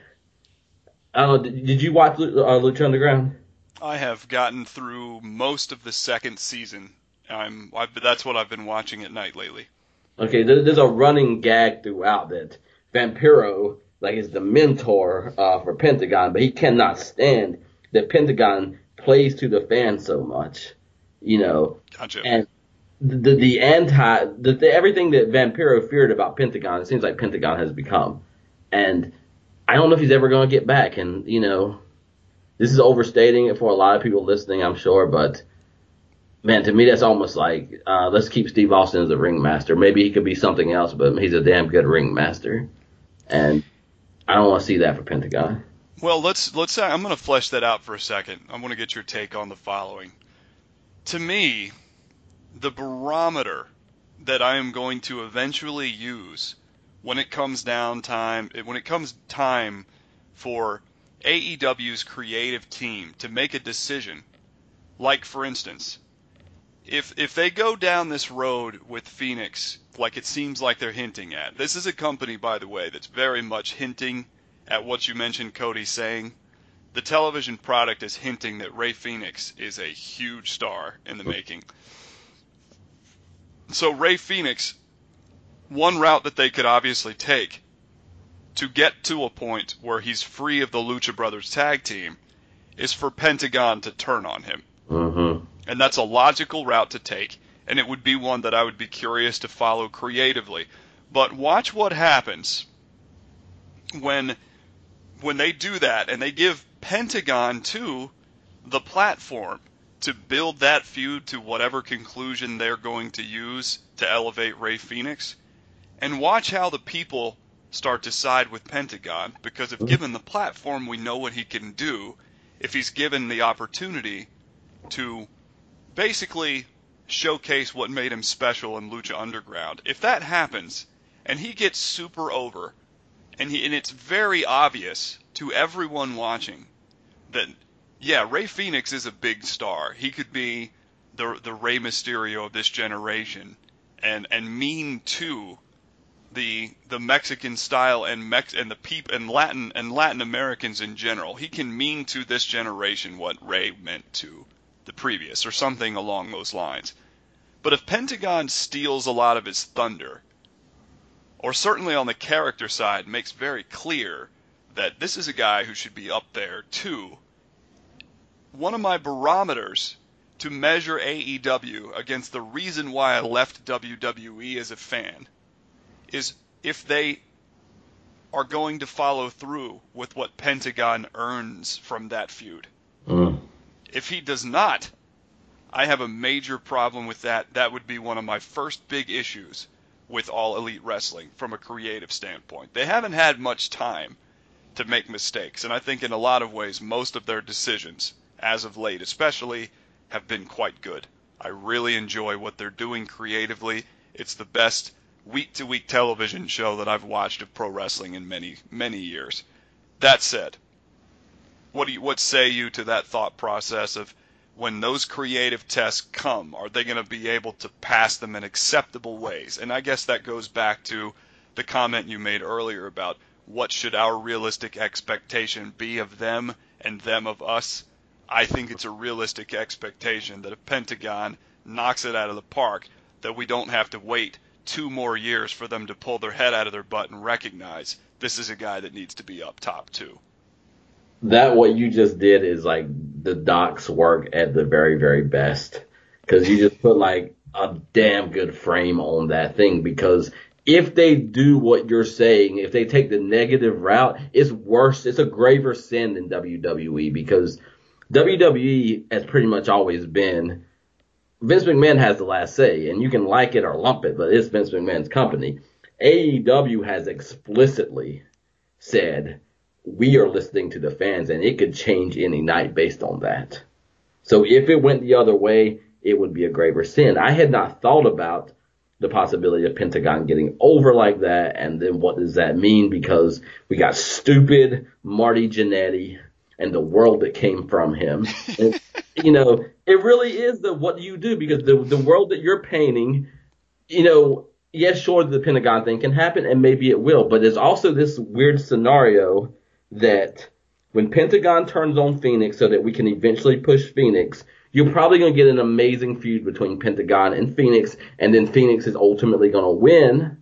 I don't know, did, did you watch uh, Lucha Underground? I have gotten through most of the second season. I'm, I've, that's what I've been watching at night lately. Okay, there, there's a running gag throughout that Vampiro, like, is the mentor uh, for Pentagon, but he cannot stand that Pentagon plays to the fans so much, you know. Gotcha. And the the anti, the, the everything that Vampiro feared about Pentagon, it seems like Pentagon has become. And I don't know if he's ever going to get back. And, you know, this is overstating it for a lot of people listening, I'm sure. But, man, to me, that's almost like, uh, let's keep Steve Austin as a ringmaster. Maybe he could be something else, but he's a damn good ringmaster. And I don't want to see that for Pentagon. Well, let's let's. I'm going to flesh that out for a second. I want to get your take on the following. To me, the barometer that I am going to eventually use when it comes down time, when it comes time for A E W's creative team to make a decision, like for instance, if if they go down this road with Phoenix, like it seems like they're hinting at. This is a company, by the way, that's very much hinting at what you mentioned Cody saying. The television product is hinting that Ray Phoenix is a huge star in the making. So Ray Phoenix one route that they could obviously take to get to a point where he's free of the Lucha Brothers tag team is for Pentagon to turn on him. Mm-hmm. And that's a logical route to take, and it would be one that I would be curious to follow creatively. But watch what happens when when they do that and they give Pentagon, too, the platform to build that feud to whatever conclusion they're going to use to elevate Rey Fenix. And watch how the people start to side with Pentagon, because if given the platform, we know what he can do if he's given the opportunity to basically showcase what made him special in Lucha Underground. If that happens, and he gets super over, and he and it's very obvious to everyone watching that, yeah, Rey Fenix is a big star. He could be the the Rey Mysterio of this generation, and and mean to the the Mexican style and Mex and the peop and Latin and Latin Americans in general. He can mean to this generation what Rey meant to the previous, or something along those lines. But if Pentagon steals a lot of his thunder, or certainly on the character side makes very clear that this is a guy who should be up there too, one of my barometers to measure A E W against the reason why I left W W E as a fan is if they are going to follow through with what Pentagon earns from that feud. Mm. If he does not, I have a major problem with that. That would be one of my first big issues with All Elite Wrestling from a creative standpoint. They haven't had much time to make mistakes, and I think in a lot of ways most of their decisions, as of late especially, have been quite good. I really enjoy what they're doing creatively. It's the best week-to-week television show that I've watched of pro wrestling in many, many years. That said, what do you, what say you to that thought process of when those creative tests come, are they going to be able to pass them in acceptable ways? And I guess that goes back to the comment you made earlier about what should our realistic expectation be of them and them of us. I think it's a realistic expectation that if Pentagon knocks it out of the park, that we don't have to wait two more years for them to pull their head out of their butt and recognize this is a guy that needs to be up top too. That what you just did is like the Doc's work at the very, very best. Because you just put like a damn good frame on that thing. Because if they do what you're saying, if they take the negative route, it's worse. It's a graver sin than W W E. Because W W E has pretty much always been, Vince McMahon has the last say, and you can like it or lump it, but it's Vince McMahon's company. A E W has explicitly said, we are listening to the fans, and it could change any night based on that. So if it went the other way, it would be a graver sin. I had not thought about the possibility of Pentagon getting over like that, and then what does that mean? Because we got stupid Marty Jannetty and the world that came from him. And, you know, it really is the what do you do? Because the the world that you're painting, you know, yes, sure, the Pentagon thing can happen, and maybe it will. But there's also this weird scenario that when Pentagon turns on Phoenix so that we can eventually push Phoenix, you're probably going to get an amazing feud between Pentagon and Phoenix, and then Phoenix is ultimately going to win.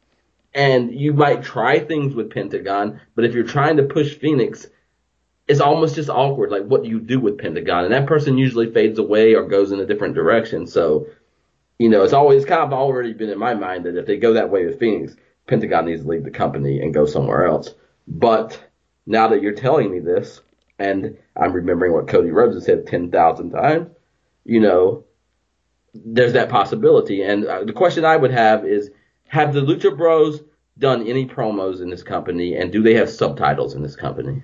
And you might try things with Pentagon, but if you're trying to push Phoenix, it's almost just awkward. Like, what do you do with Pentagon? And that person usually fades away or goes in a different direction. So, you know, it's always kind of already been in my mind that if they go that way with Phoenix, Pentagon needs to leave the company and go somewhere else. But now that you're telling me this, and I'm remembering what Cody Rhodes has said ten thousand times, you know, there's that possibility. And uh, the question I would have is, have the Lucha Bros done any promos in this company, and do they have subtitles in this company?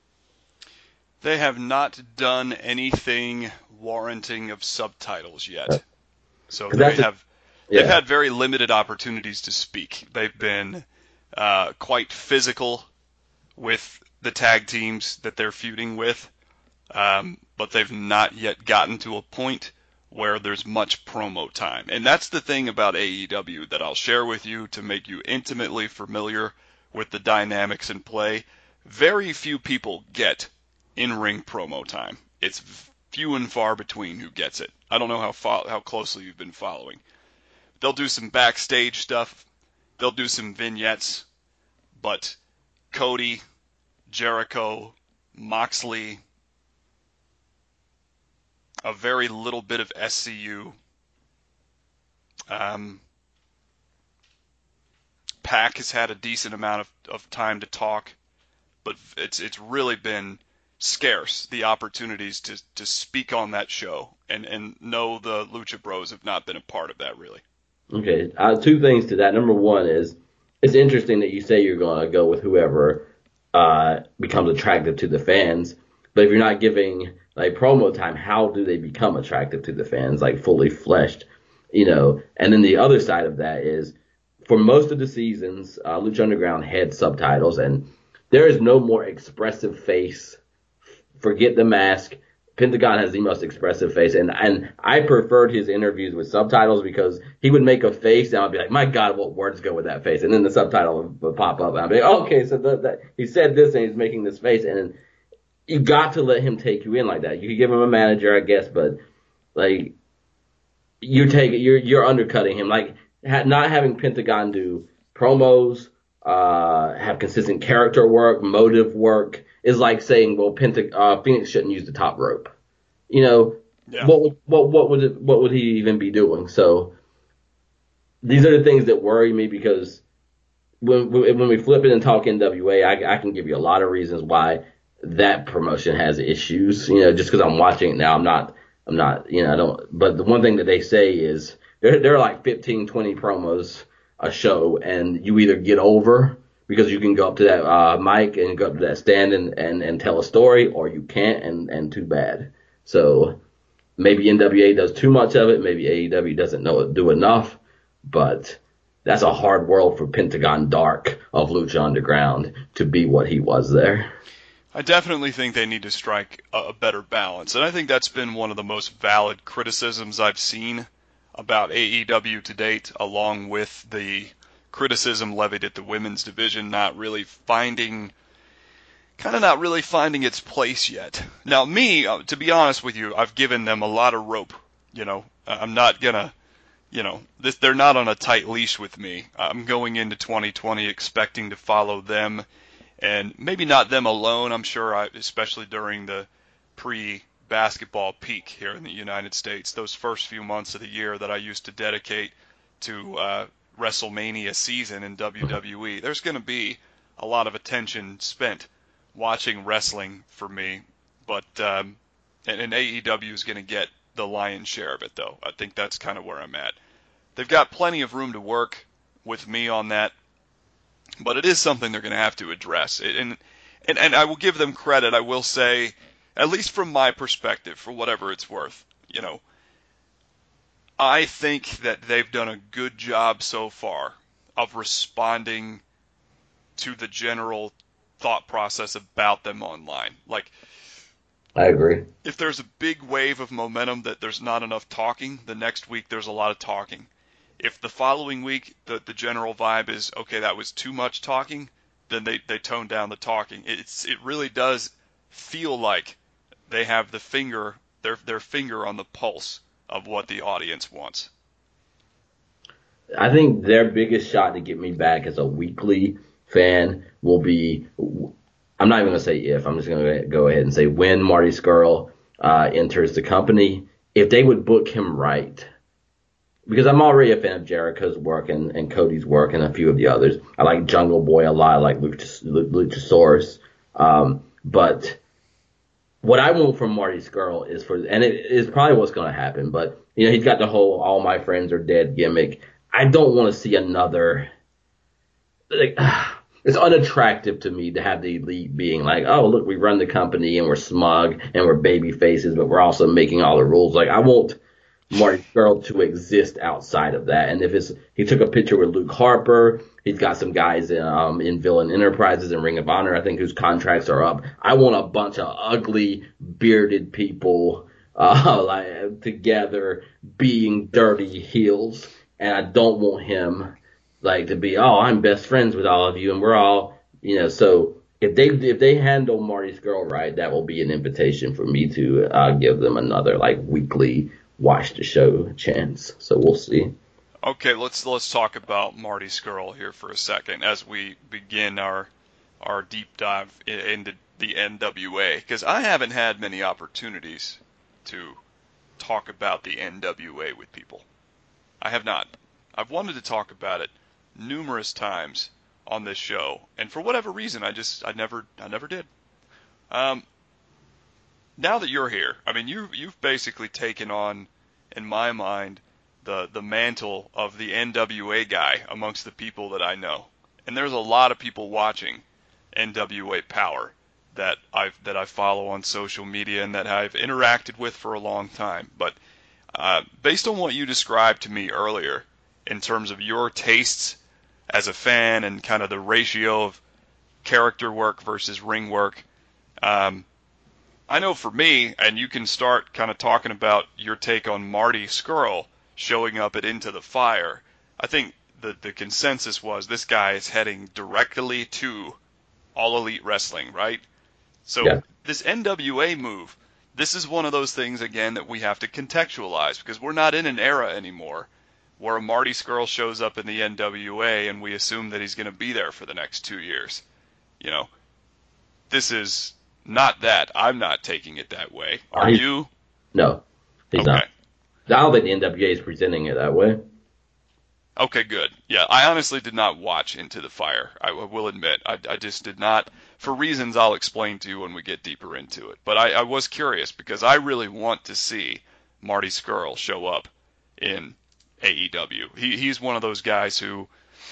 They have not done anything warranting of subtitles yet. So they have a, they've yeah. had very limited opportunities to speak. They've been uh, quite physical with the tag teams that they're feuding with, um, but they've not yet gotten to a point where there's much promo time. And that's the thing about A E W that I'll share with you to make you intimately familiar with the dynamics in play. Very few people get in-ring promo time. It's few and far between who gets it. I don't know how fo- how closely you've been following. They'll do some backstage stuff. they'll do some vignettes, but Cody, Jericho, Moxley, a very little bit of S C U. Um, Pac has had a decent amount of, of time to talk, but it's it's really been scarce, the opportunities to, to speak on that show. And, and no, the Lucha Bros have not been a part of that, really. Okay, uh, two things to that. Number one is, it's interesting that you say you're going to go with whoever uh, becomes attractive to the fans, but if you're not giving like promo time, how do they become attractive to the fans, like fully fleshed, you know? And then the other side of that is, for most of the seasons, uh, Lucha Underground had subtitles, and there is no more expressive face. Forget the mask. Pentagon has the most expressive face, and, and I preferred his interviews with subtitles because he would make a face, and I'd be like, my God, what words go with that face? And then the subtitle would, would pop up, and I'd be like, okay, so the, that, he said this, and he's making this face, and you got to let him take you in like that. You could give him a manager, I guess, but like you take you're you're undercutting him. Like ha- not having Pentagon do promos, uh, have consistent character work, motive work is like saying, well, Penta- uh, Phoenix shouldn't use the top rope. You know, yeah. what would what what would it, what would he even be doing? So these are the things that worry me, because when when we flip it and talk N W A, I, I can give you a lot of reasons why that promotion has issues, you know, just because I'm watching it now. I'm not, I'm not, you know, I don't, but the one thing that they say is there, there are like fifteen, twenty promos a show, and you either get over because you can go up to that uh, mic and go up to that stand and, and, and tell a story, or you can't, and, and too bad. So maybe N W A does too much of it. Maybe A E W doesn't know do enough, but that's a hard world for Pentagon Dark of Lucha Underground to be what he was there. I definitely think they need to strike a better balance, and I think that's been one of the most valid criticisms I've seen about A E W to date, along with the criticism levied at the women's division not really finding, kind of not really finding its place yet. Now, me, to be honest with you, I've given them a lot of rope. You know, I'm not gonna, you know, this, they're not on a tight leash with me. I'm going into twenty twenty expecting to follow them. And maybe not them alone, I'm sure, I, especially during the pre-basketball peak here in the United States, those first few months of the year that I used to dedicate to uh, WrestleMania season in W W E. There's going to be a lot of attention spent watching wrestling for me, but um, and, and A E W is going to get the lion's share of it, though. I think that's kind of where I'm at. They've got plenty of room to work with me on that. But it is something they're going to have to address. And, and and I will give them credit. I will say, at least from my perspective, for whatever it's worth, you know, I think that they've done a good job so far of responding to the general thought process about them online. Like, I agree. If there's a big wave of momentum that there's not enough talking, the next week there's a lot of talking. If the following week the, the general vibe is, okay, that was too much talking, then they, they tone down the talking. It's it really does feel like they have the finger their their finger on the pulse of what the audience wants. I think their biggest shot to get me back as a weekly fan will be, I'm not even going to say if, I'm just going to go ahead and say when Marty Scurll uh, enters the company, if they would book him right. Because I'm already a fan of Jericho's work and, and Cody's work and a few of the others. I like Jungle Boy a lot. I like Luchas, Luchasaurus. Um, but what I want from Marty Scurll is for, and it is probably what's going to happen, but, you know, he's got the whole all my friends are dead gimmick. I don't want to see another, like, it's unattractive to me to have the elite being like, oh, look, we run the company and we're smug and we're baby faces, but we're also making all the rules. Like, I want Marty Scurll to exist outside of that. And if it's, he took a picture with Luke Harper, he's got some guys in, um, in Villain Enterprises and Ring of Honor, I think, whose contracts are up. I want a bunch of ugly, bearded people, uh, like, together being dirty heels. And I don't want him, like, to be, oh, I'm best friends with all of you and we're all, you know, so if they, if they handle Marty Scurll right, that will be an invitation for me to, uh, give them another, like, weekly watch the show chance. So we'll see. Okay, let's let's talk about Marty Scurll here for a second as we begin our our deep dive into the N W A, because I haven't had many opportunities to talk about the N W A with people. I have not. I've wanted to talk about it numerous times on this show, and for whatever reason, I just I never I never did. Um, now that you're here, I mean, you you've basically taken on, in my mind, the the mantle of the N W A guy amongst the people that I know, and there's a lot of people watching N W A Power that I that I follow on social media and that I've interacted with for a long time. But uh, based on what you described to me earlier, in terms of your tastes as a fan and kind of the ratio of character work versus ring work, um, I know for me, and you can start kind of talking about your take on Marty Scurll showing up at Into the Fire. I think the the consensus was this guy is heading directly to All Elite Wrestling, right? So Yeah. this N W A move, this is one of those things, again, that we have to contextualize, because we're not in an era anymore where a Marty Scurll shows up in the N W A and we assume that he's going to be there for the next two years. You know, this is not that. I'm not taking it that way. Are I, you? No, he's okay. not. I don't think the N W A is presenting it that way. Okay, good. Yeah, I honestly did not watch Into the Fire. I will admit. I, I just did not, for reasons I'll explain to you when we get deeper into it. But I, I was curious because I really want to see Marty Scurll show up in A E W. He, he's one of those guys who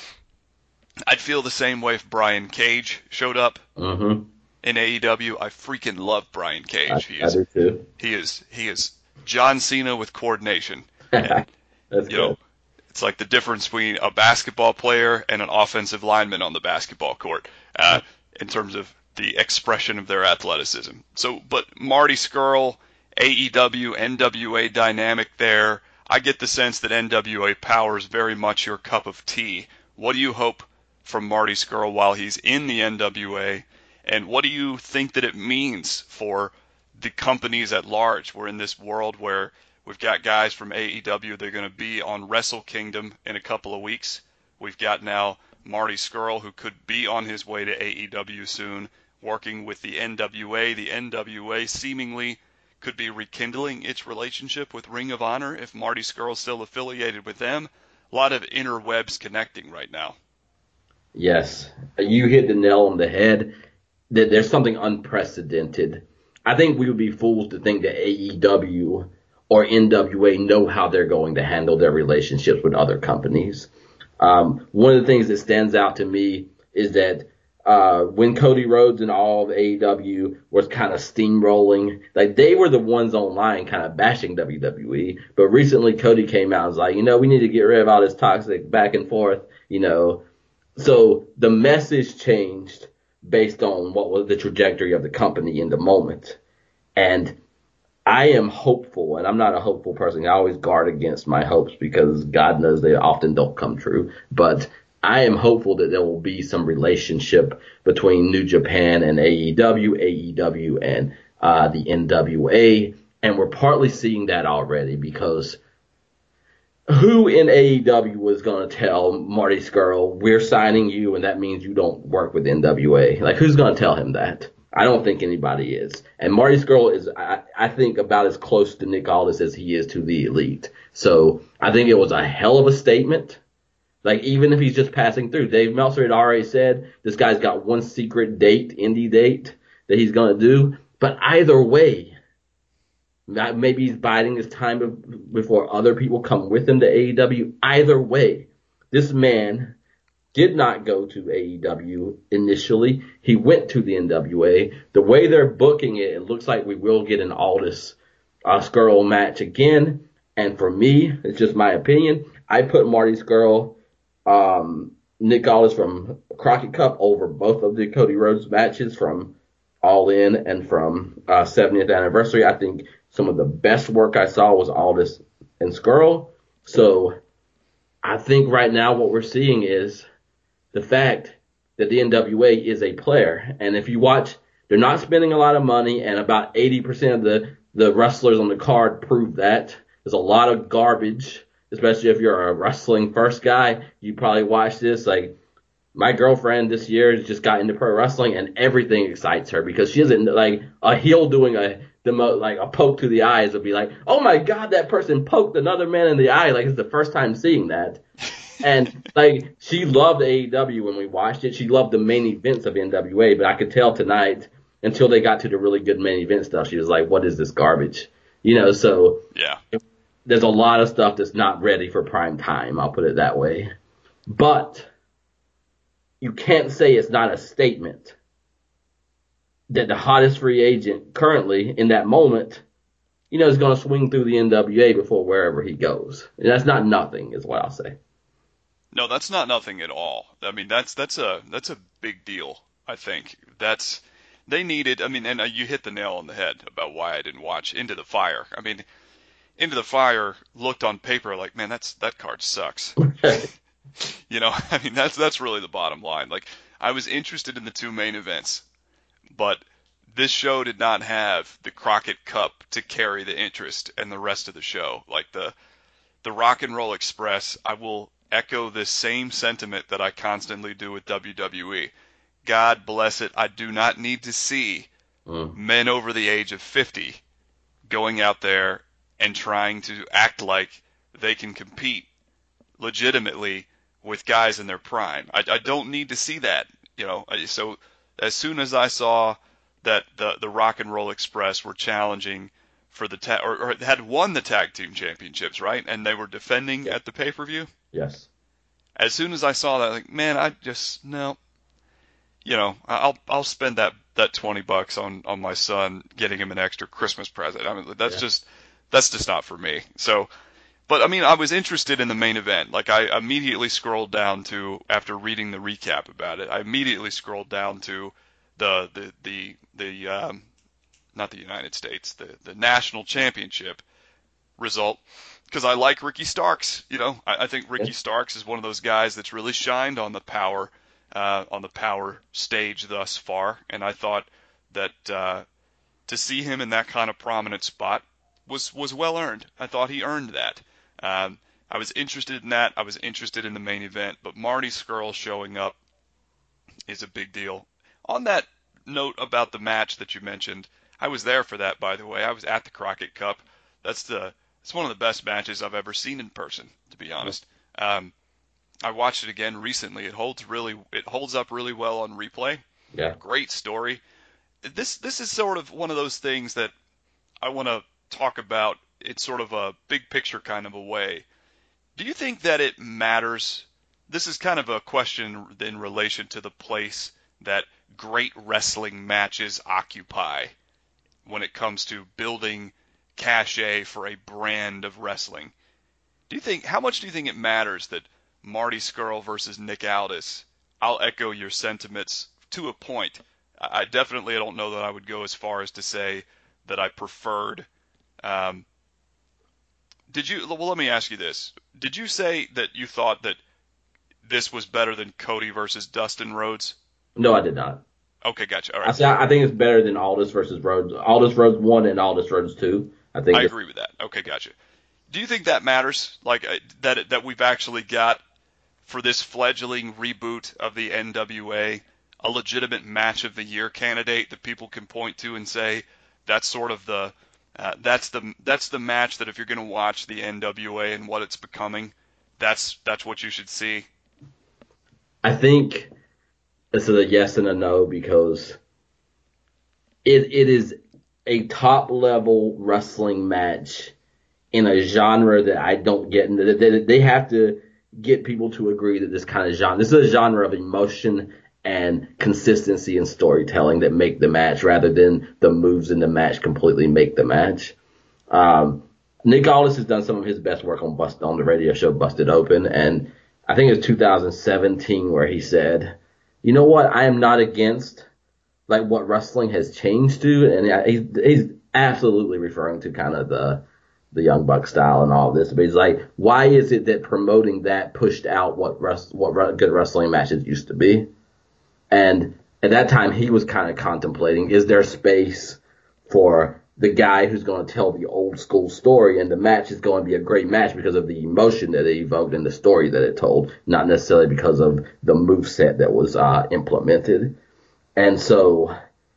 I'd feel the same way if Brian Cage showed up Mm-hmm. in A E W. I freaking love Brian Cage. I, he I is, do too. He is, he is John Cena with coordination. And, That's you know, good. it's like the difference between a basketball player and an offensive lineman on the basketball court uh, in terms of the expression of their athleticism. So, but Marty Scurll, A E W, N W A dynamic there. I get the sense that N W A Power is very much your cup of tea. What do you hope from Marty Scurll while he's in the N W A? And what do you think that it means for the companies at large? We're in this world where we've got guys from A E W. They're going to be on Wrestle Kingdom in a couple of weeks. We've got now Marty Scurll, who could be on his way to A E W soon, working with the N W A. The N W A seemingly could be rekindling its relationship with Ring of Honor if Marty Scurll's still affiliated with them. A lot of interwebs connecting right now. Yes, you hit the nail on the head. That there's something unprecedented. I think we would be fools to think that A E W or N W A know how they're going to handle their relationships with other companies. Um, one of the things that stands out to me is that uh, when Cody Rhodes and all of A E W was kind of steamrolling, like they were the ones online kind of bashing W W E. But recently Cody came out and was like, you know, we need to get rid of all this toxic back and forth, you know. So the message changed based on what was the trajectory of the company in the moment. And I am hopeful, and I'm not a hopeful person. I always guard against my hopes because God knows they often don't come true. But I am hopeful that there will be some relationship between New Japan and A E W, A E W and uh, the N W A. And we're partly seeing that already because who in A E W was going to tell Marty Scurll, we're signing you and that means you don't work with N W A? Like, who's going to tell him that? I don't think anybody is. And Marty Scurll is, I, I think, about as close to Nick Aldis as he is to the Elite. So I think it was a hell of a statement. Like, even if he's just passing through. Dave Meltzer had already said this guy's got one secret date, indie date, that he's going to do. But either way, maybe he's biding his time before other people come with him to A E W. Either way, this man did not go to A E W initially. He went to the N W A. The way they're booking it, it looks like we will get an Aldis uh, Scurll match again. And for me, it's just my opinion, I put Marty Scurll, um, Nick Aldis from Crockett Cup over both of the Cody Rhodes matches from All In and from uh, seventieth Anniversary. I think some of the best work I saw was Aldis and Scurll. So I think right now what we're seeing is the fact that the N W A is a player. And if you watch, they're not spending a lot of money, and about eighty percent of the, the wrestlers on the card prove that. There's a lot of garbage especially if you're a wrestling first guy, you probably watch this. Like, my girlfriend this year has just got into pro wrestling, and everything excites her because she isn't like a heel doing a the mo- like a poke to the eyes would be like, oh my god, that person poked another man in the eye. Like, it's the first time seeing that. And like, she loved A E W when we watched it. She loved the main events of N W A, but I could tell tonight, until they got to the really good main event stuff, she was like, what is this garbage? You know, so yeah, there's a lot of stuff that's not ready for prime time. I'll put it that way. But you can't say it's not a statement that the hottest free agent currently in that moment, you know, is going to swing through the N W A before wherever he goes. And that's not nothing, is what I'll say. No, that's not nothing at all. I mean, that's that's a that's a big deal. I think that's they needed. I mean, and you hit the nail on the head about why I didn't watch Into the Fire. I mean, Into the Fire looked on paper like, man, that's that card sucks. You know, I mean, that's that's really the bottom line. Like, I was interested in the two main events, but this show did not have the Crockett Cup to carry the interest and the rest of the show. Like the the Rock and Roll Express, I will echo this same sentiment that I constantly do with W W E. God bless it. I do not need to see mm. men over the age of fifty going out there and trying to act like they can compete legitimately with guys in their prime. I, I don't need to see that, you know. So as soon as I saw that the the Rock and Roll Express were challenging for the ta- or, or had won the tag team championships, right, and they were defending yeah. at the pay per view. Yes. As soon as I saw that, like, man, I just no. You know, I'll I'll spend that, that twenty bucks on, on my son, getting him an extra Christmas present. I mean, that's yeah. just that's just not for me. So. But, I mean, I was interested in the main event. Like, I immediately scrolled down to, after reading the recap about it, I immediately scrolled down to the, the, the, the um, not the United States, the, the national championship result, because I like Ricky Starks. You know, I, I think Ricky Starks is one of those guys that's really shined on the power, uh, on the power stage thus far, and I thought that uh, to see him in that kind of prominent spot was, was well earned. I thought he earned that. Um, I was interested in that. I was interested in the main event, but Marty Scurll showing up is a big deal. On that note about the match that you mentioned, I was there for that, by the way. I was at the Crockett Cup. That's the it's one of the best matches I've ever seen in person, to be honest. Um, I watched it again recently. It holds really it holds up really well on replay. Yeah. Great story. This this is sort of one of those things that I want to talk about. It's sort of a big picture kind of a way. Do you think that it matters? This is kind of a question in relation to the place that great wrestling matches occupy when it comes to building cachet for a brand of wrestling. Do you think, how much do you think it matters that Marty Scurll versus Nick Aldis? I'll echo your sentiments to a point. I definitely don't know that I would go as far as to say that I preferred um, Did you? Well, let me ask you this: did you say that you thought that this was better than Cody versus Dustin Rhodes? No, I did not. Okay, gotcha. All right. I, say, I think it's better than Aldis versus Rhodes. Aldis Rhodes one and Aldis Rhodes two. I think. I agree with that. Okay, gotcha. Do you think that matters? Like uh, that that we've actually got for this fledgling reboot of the N W A a legitimate match of the year candidate that people can point to and say that's sort of the Uh, that's the that's the match that if you're going to watch the N W A and what it's becoming, that's that's what you should see. I think this is a yes and a no because it it is a top level wrestling match in a genre that I don't get. They, they have to get people to agree that this kind of genre, this is a genre of emotion and consistency in storytelling that make the match rather than the moves in the match completely make the match. Um, Nick Aldis has done some of his best work on Bust on the radio show Busted Open, and I think it was two thousand seventeen where he said, "You know what? I am not against like what wrestling has changed to," and he's, he's absolutely referring to kind of the the Young Buck style and all this. But he's like, why is it that promoting that pushed out what rest, what good wrestling matches used to be? And at that time, he was kind of contemplating, is there space for the guy who's going to tell the old school story, and the match is going to be a great match because of the emotion that it evoked and the story that it told, not necessarily because of the moveset that was uh, implemented. And so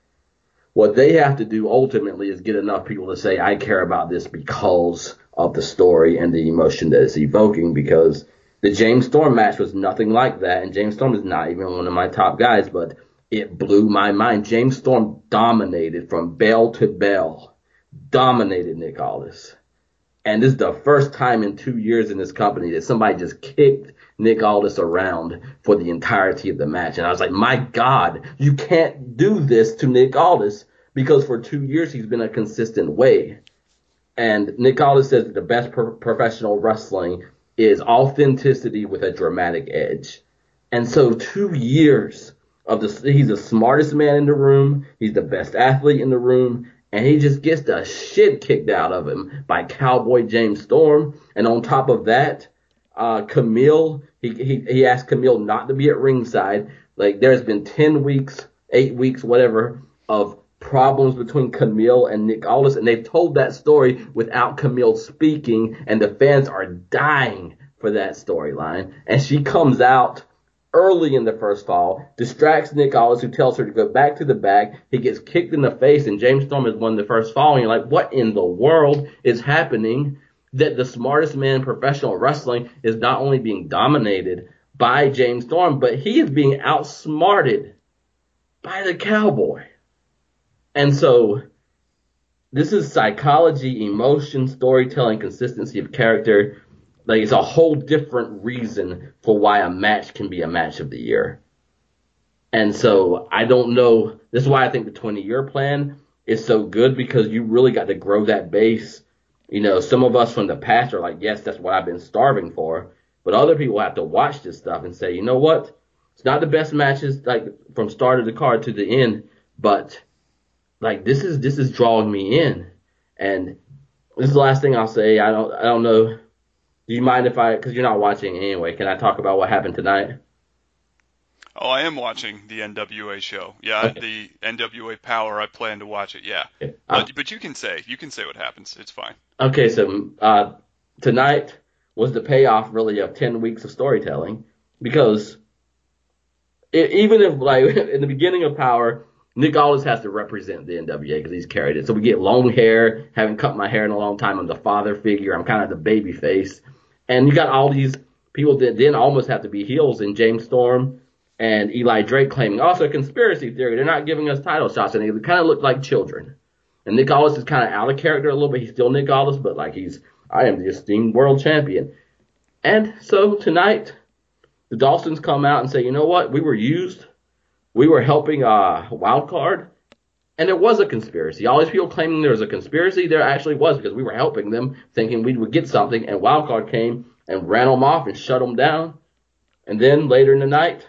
what they have to do ultimately is get enough people to say, I care about this because of the story and the emotion that it's evoking, because the James Storm match was nothing like that, and James Storm is not even one of my top guys, but it blew my mind. James Storm dominated from bell to bell. Dominated Nick Aldis. And this is the first time in two years in this company that somebody just kicked Nick Aldis around for the entirety of the match. And I was like, my God, you can't do this to Nick Aldis, because for two years he's been a consistent way. And Nick Aldis says that the best pro- professional wrestling is authenticity with a dramatic edge. And so two years of the, he's the smartest man in the room. He's the best athlete in the room. And he just gets the shit kicked out of him by Cowboy James Storm. And on top of that, uh, Camille, he, he, he asked Camille not to be at ringside. Like, there's been ten weeks, eight weeks, whatever, of problems between Camille and Nick Aldis. And they've told that story without Camille speaking. And the fans are dying for that storyline. And she comes out early in the first fall, distracts Nick Aldis, who tells her to go back to the back. He gets kicked in the face, and James Storm has won the first fall. And you're like, what in the world is happening that the smartest man in professional wrestling is not only being dominated by James Storm, but he is being outsmarted by the Cowboy? And so this is psychology, emotion, storytelling, consistency of character. Like, it's a whole different reason for why a match can be a match of the year. And so I don't know. This is why I think the twenty-year plan is so good, because you really got to grow that base. You know, some of us from the past are like, yes, that's what I've been starving for. But other people have to watch this stuff and say, you know what? It's not the best matches, like, from start of the card to the end, but, like, this is this is drawing me in. And this is the last thing I'll say. I don't I don't know. Do you mind if I, because you're not watching anyway, can I talk about what happened tonight? Oh, I am watching the N W A show. Yeah, Okay. the N W A Power, I plan to watch it, yeah. Okay. But, but you can say, you can say what happens. It's fine. Okay, so uh, tonight was the payoff, really, of ten weeks of storytelling, because it, even if, like, in the beginning of Power, Nick Aldis has to represent the N W A because he's carried it. So we get long hair, haven't cut my hair in a long time. I'm the father figure. I'm kind of the baby face. And you got all these people that then almost have to be heels in James Storm and Eli Drake claiming also conspiracy theory. They're not giving us title shots, and they kind of look like children. And Nick Aldis is kind of out of character a little bit. He's still Nick Aldis, but like he's, I am the esteemed world champion. And so tonight, the Dawsons come out and say, you know what? We were used. We were helping uh, Wildcard, and it was a conspiracy. All these people claiming there was a conspiracy, there actually was, because we were helping them, thinking we would get something, and Wildcard came and ran them off and shut them down. And then later in the night,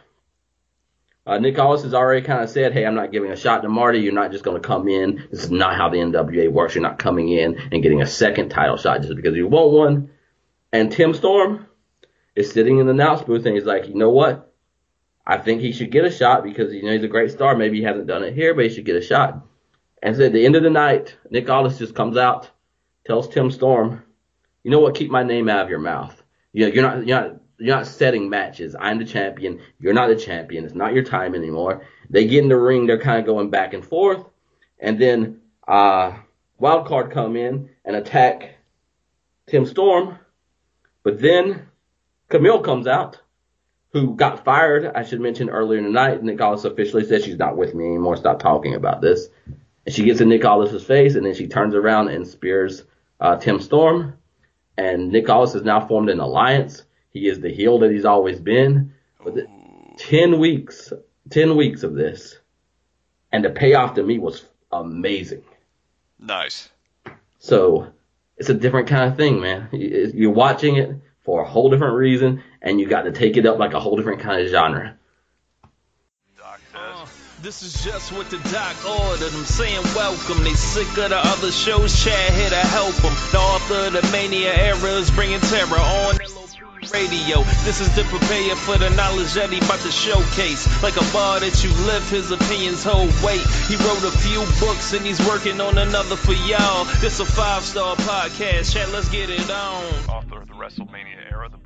uh, Nick Aldis has already kind of said, hey, I'm not giving a shot to Marty. You're not just going to come in. This is not how the N W A works. You're not coming in and getting a second title shot just because you want one. And Tim Storm is sitting in the announce booth, and he's like, you know what? I think he should get a shot because, you know, he's a great star. Maybe he hasn't done it here, but he should get a shot. And so at the end of the night, Nick Aldis just comes out, tells Tim Storm, you know what? Keep my name out of your mouth. You know, you're not, you're not, you're not setting matches. I'm the champion. You're not the champion. It's not your time anymore. They get in the ring. They're kind of going back and forth. And then, uh, Wildcard come in and attack Tim Storm. But then Camille comes out, who got fired, I should mention, earlier in the night. Nick Aldis officially says she's not with me anymore. Stop talking about this. And she gets in Nick Aldis' face, and then she turns around and spears uh, Tim Storm. And Nick Aldis has now formed an alliance. He is the heel that he's always been. But the, ten weeks, ten weeks of this, and the payoff to me was amazing. Nice. So it's a different kind of thing, man. You're watching it for a whole different reason, and you got to take it up like a whole different kind of genre. Doc Uh, says. this is just what the doc ordered. I'm saying welcome. They sick of the other shows. Chad here to help them. The author of the Mania era is bringing terror on L O P radio. This is to prepare you for the knowledge that he about to showcase. Like a bar that you lift, his opinions hold weight. He wrote a few books and he's working on another for y'all. This a five-star podcast, chat, let's get it on. Author of the WrestleMania Era, the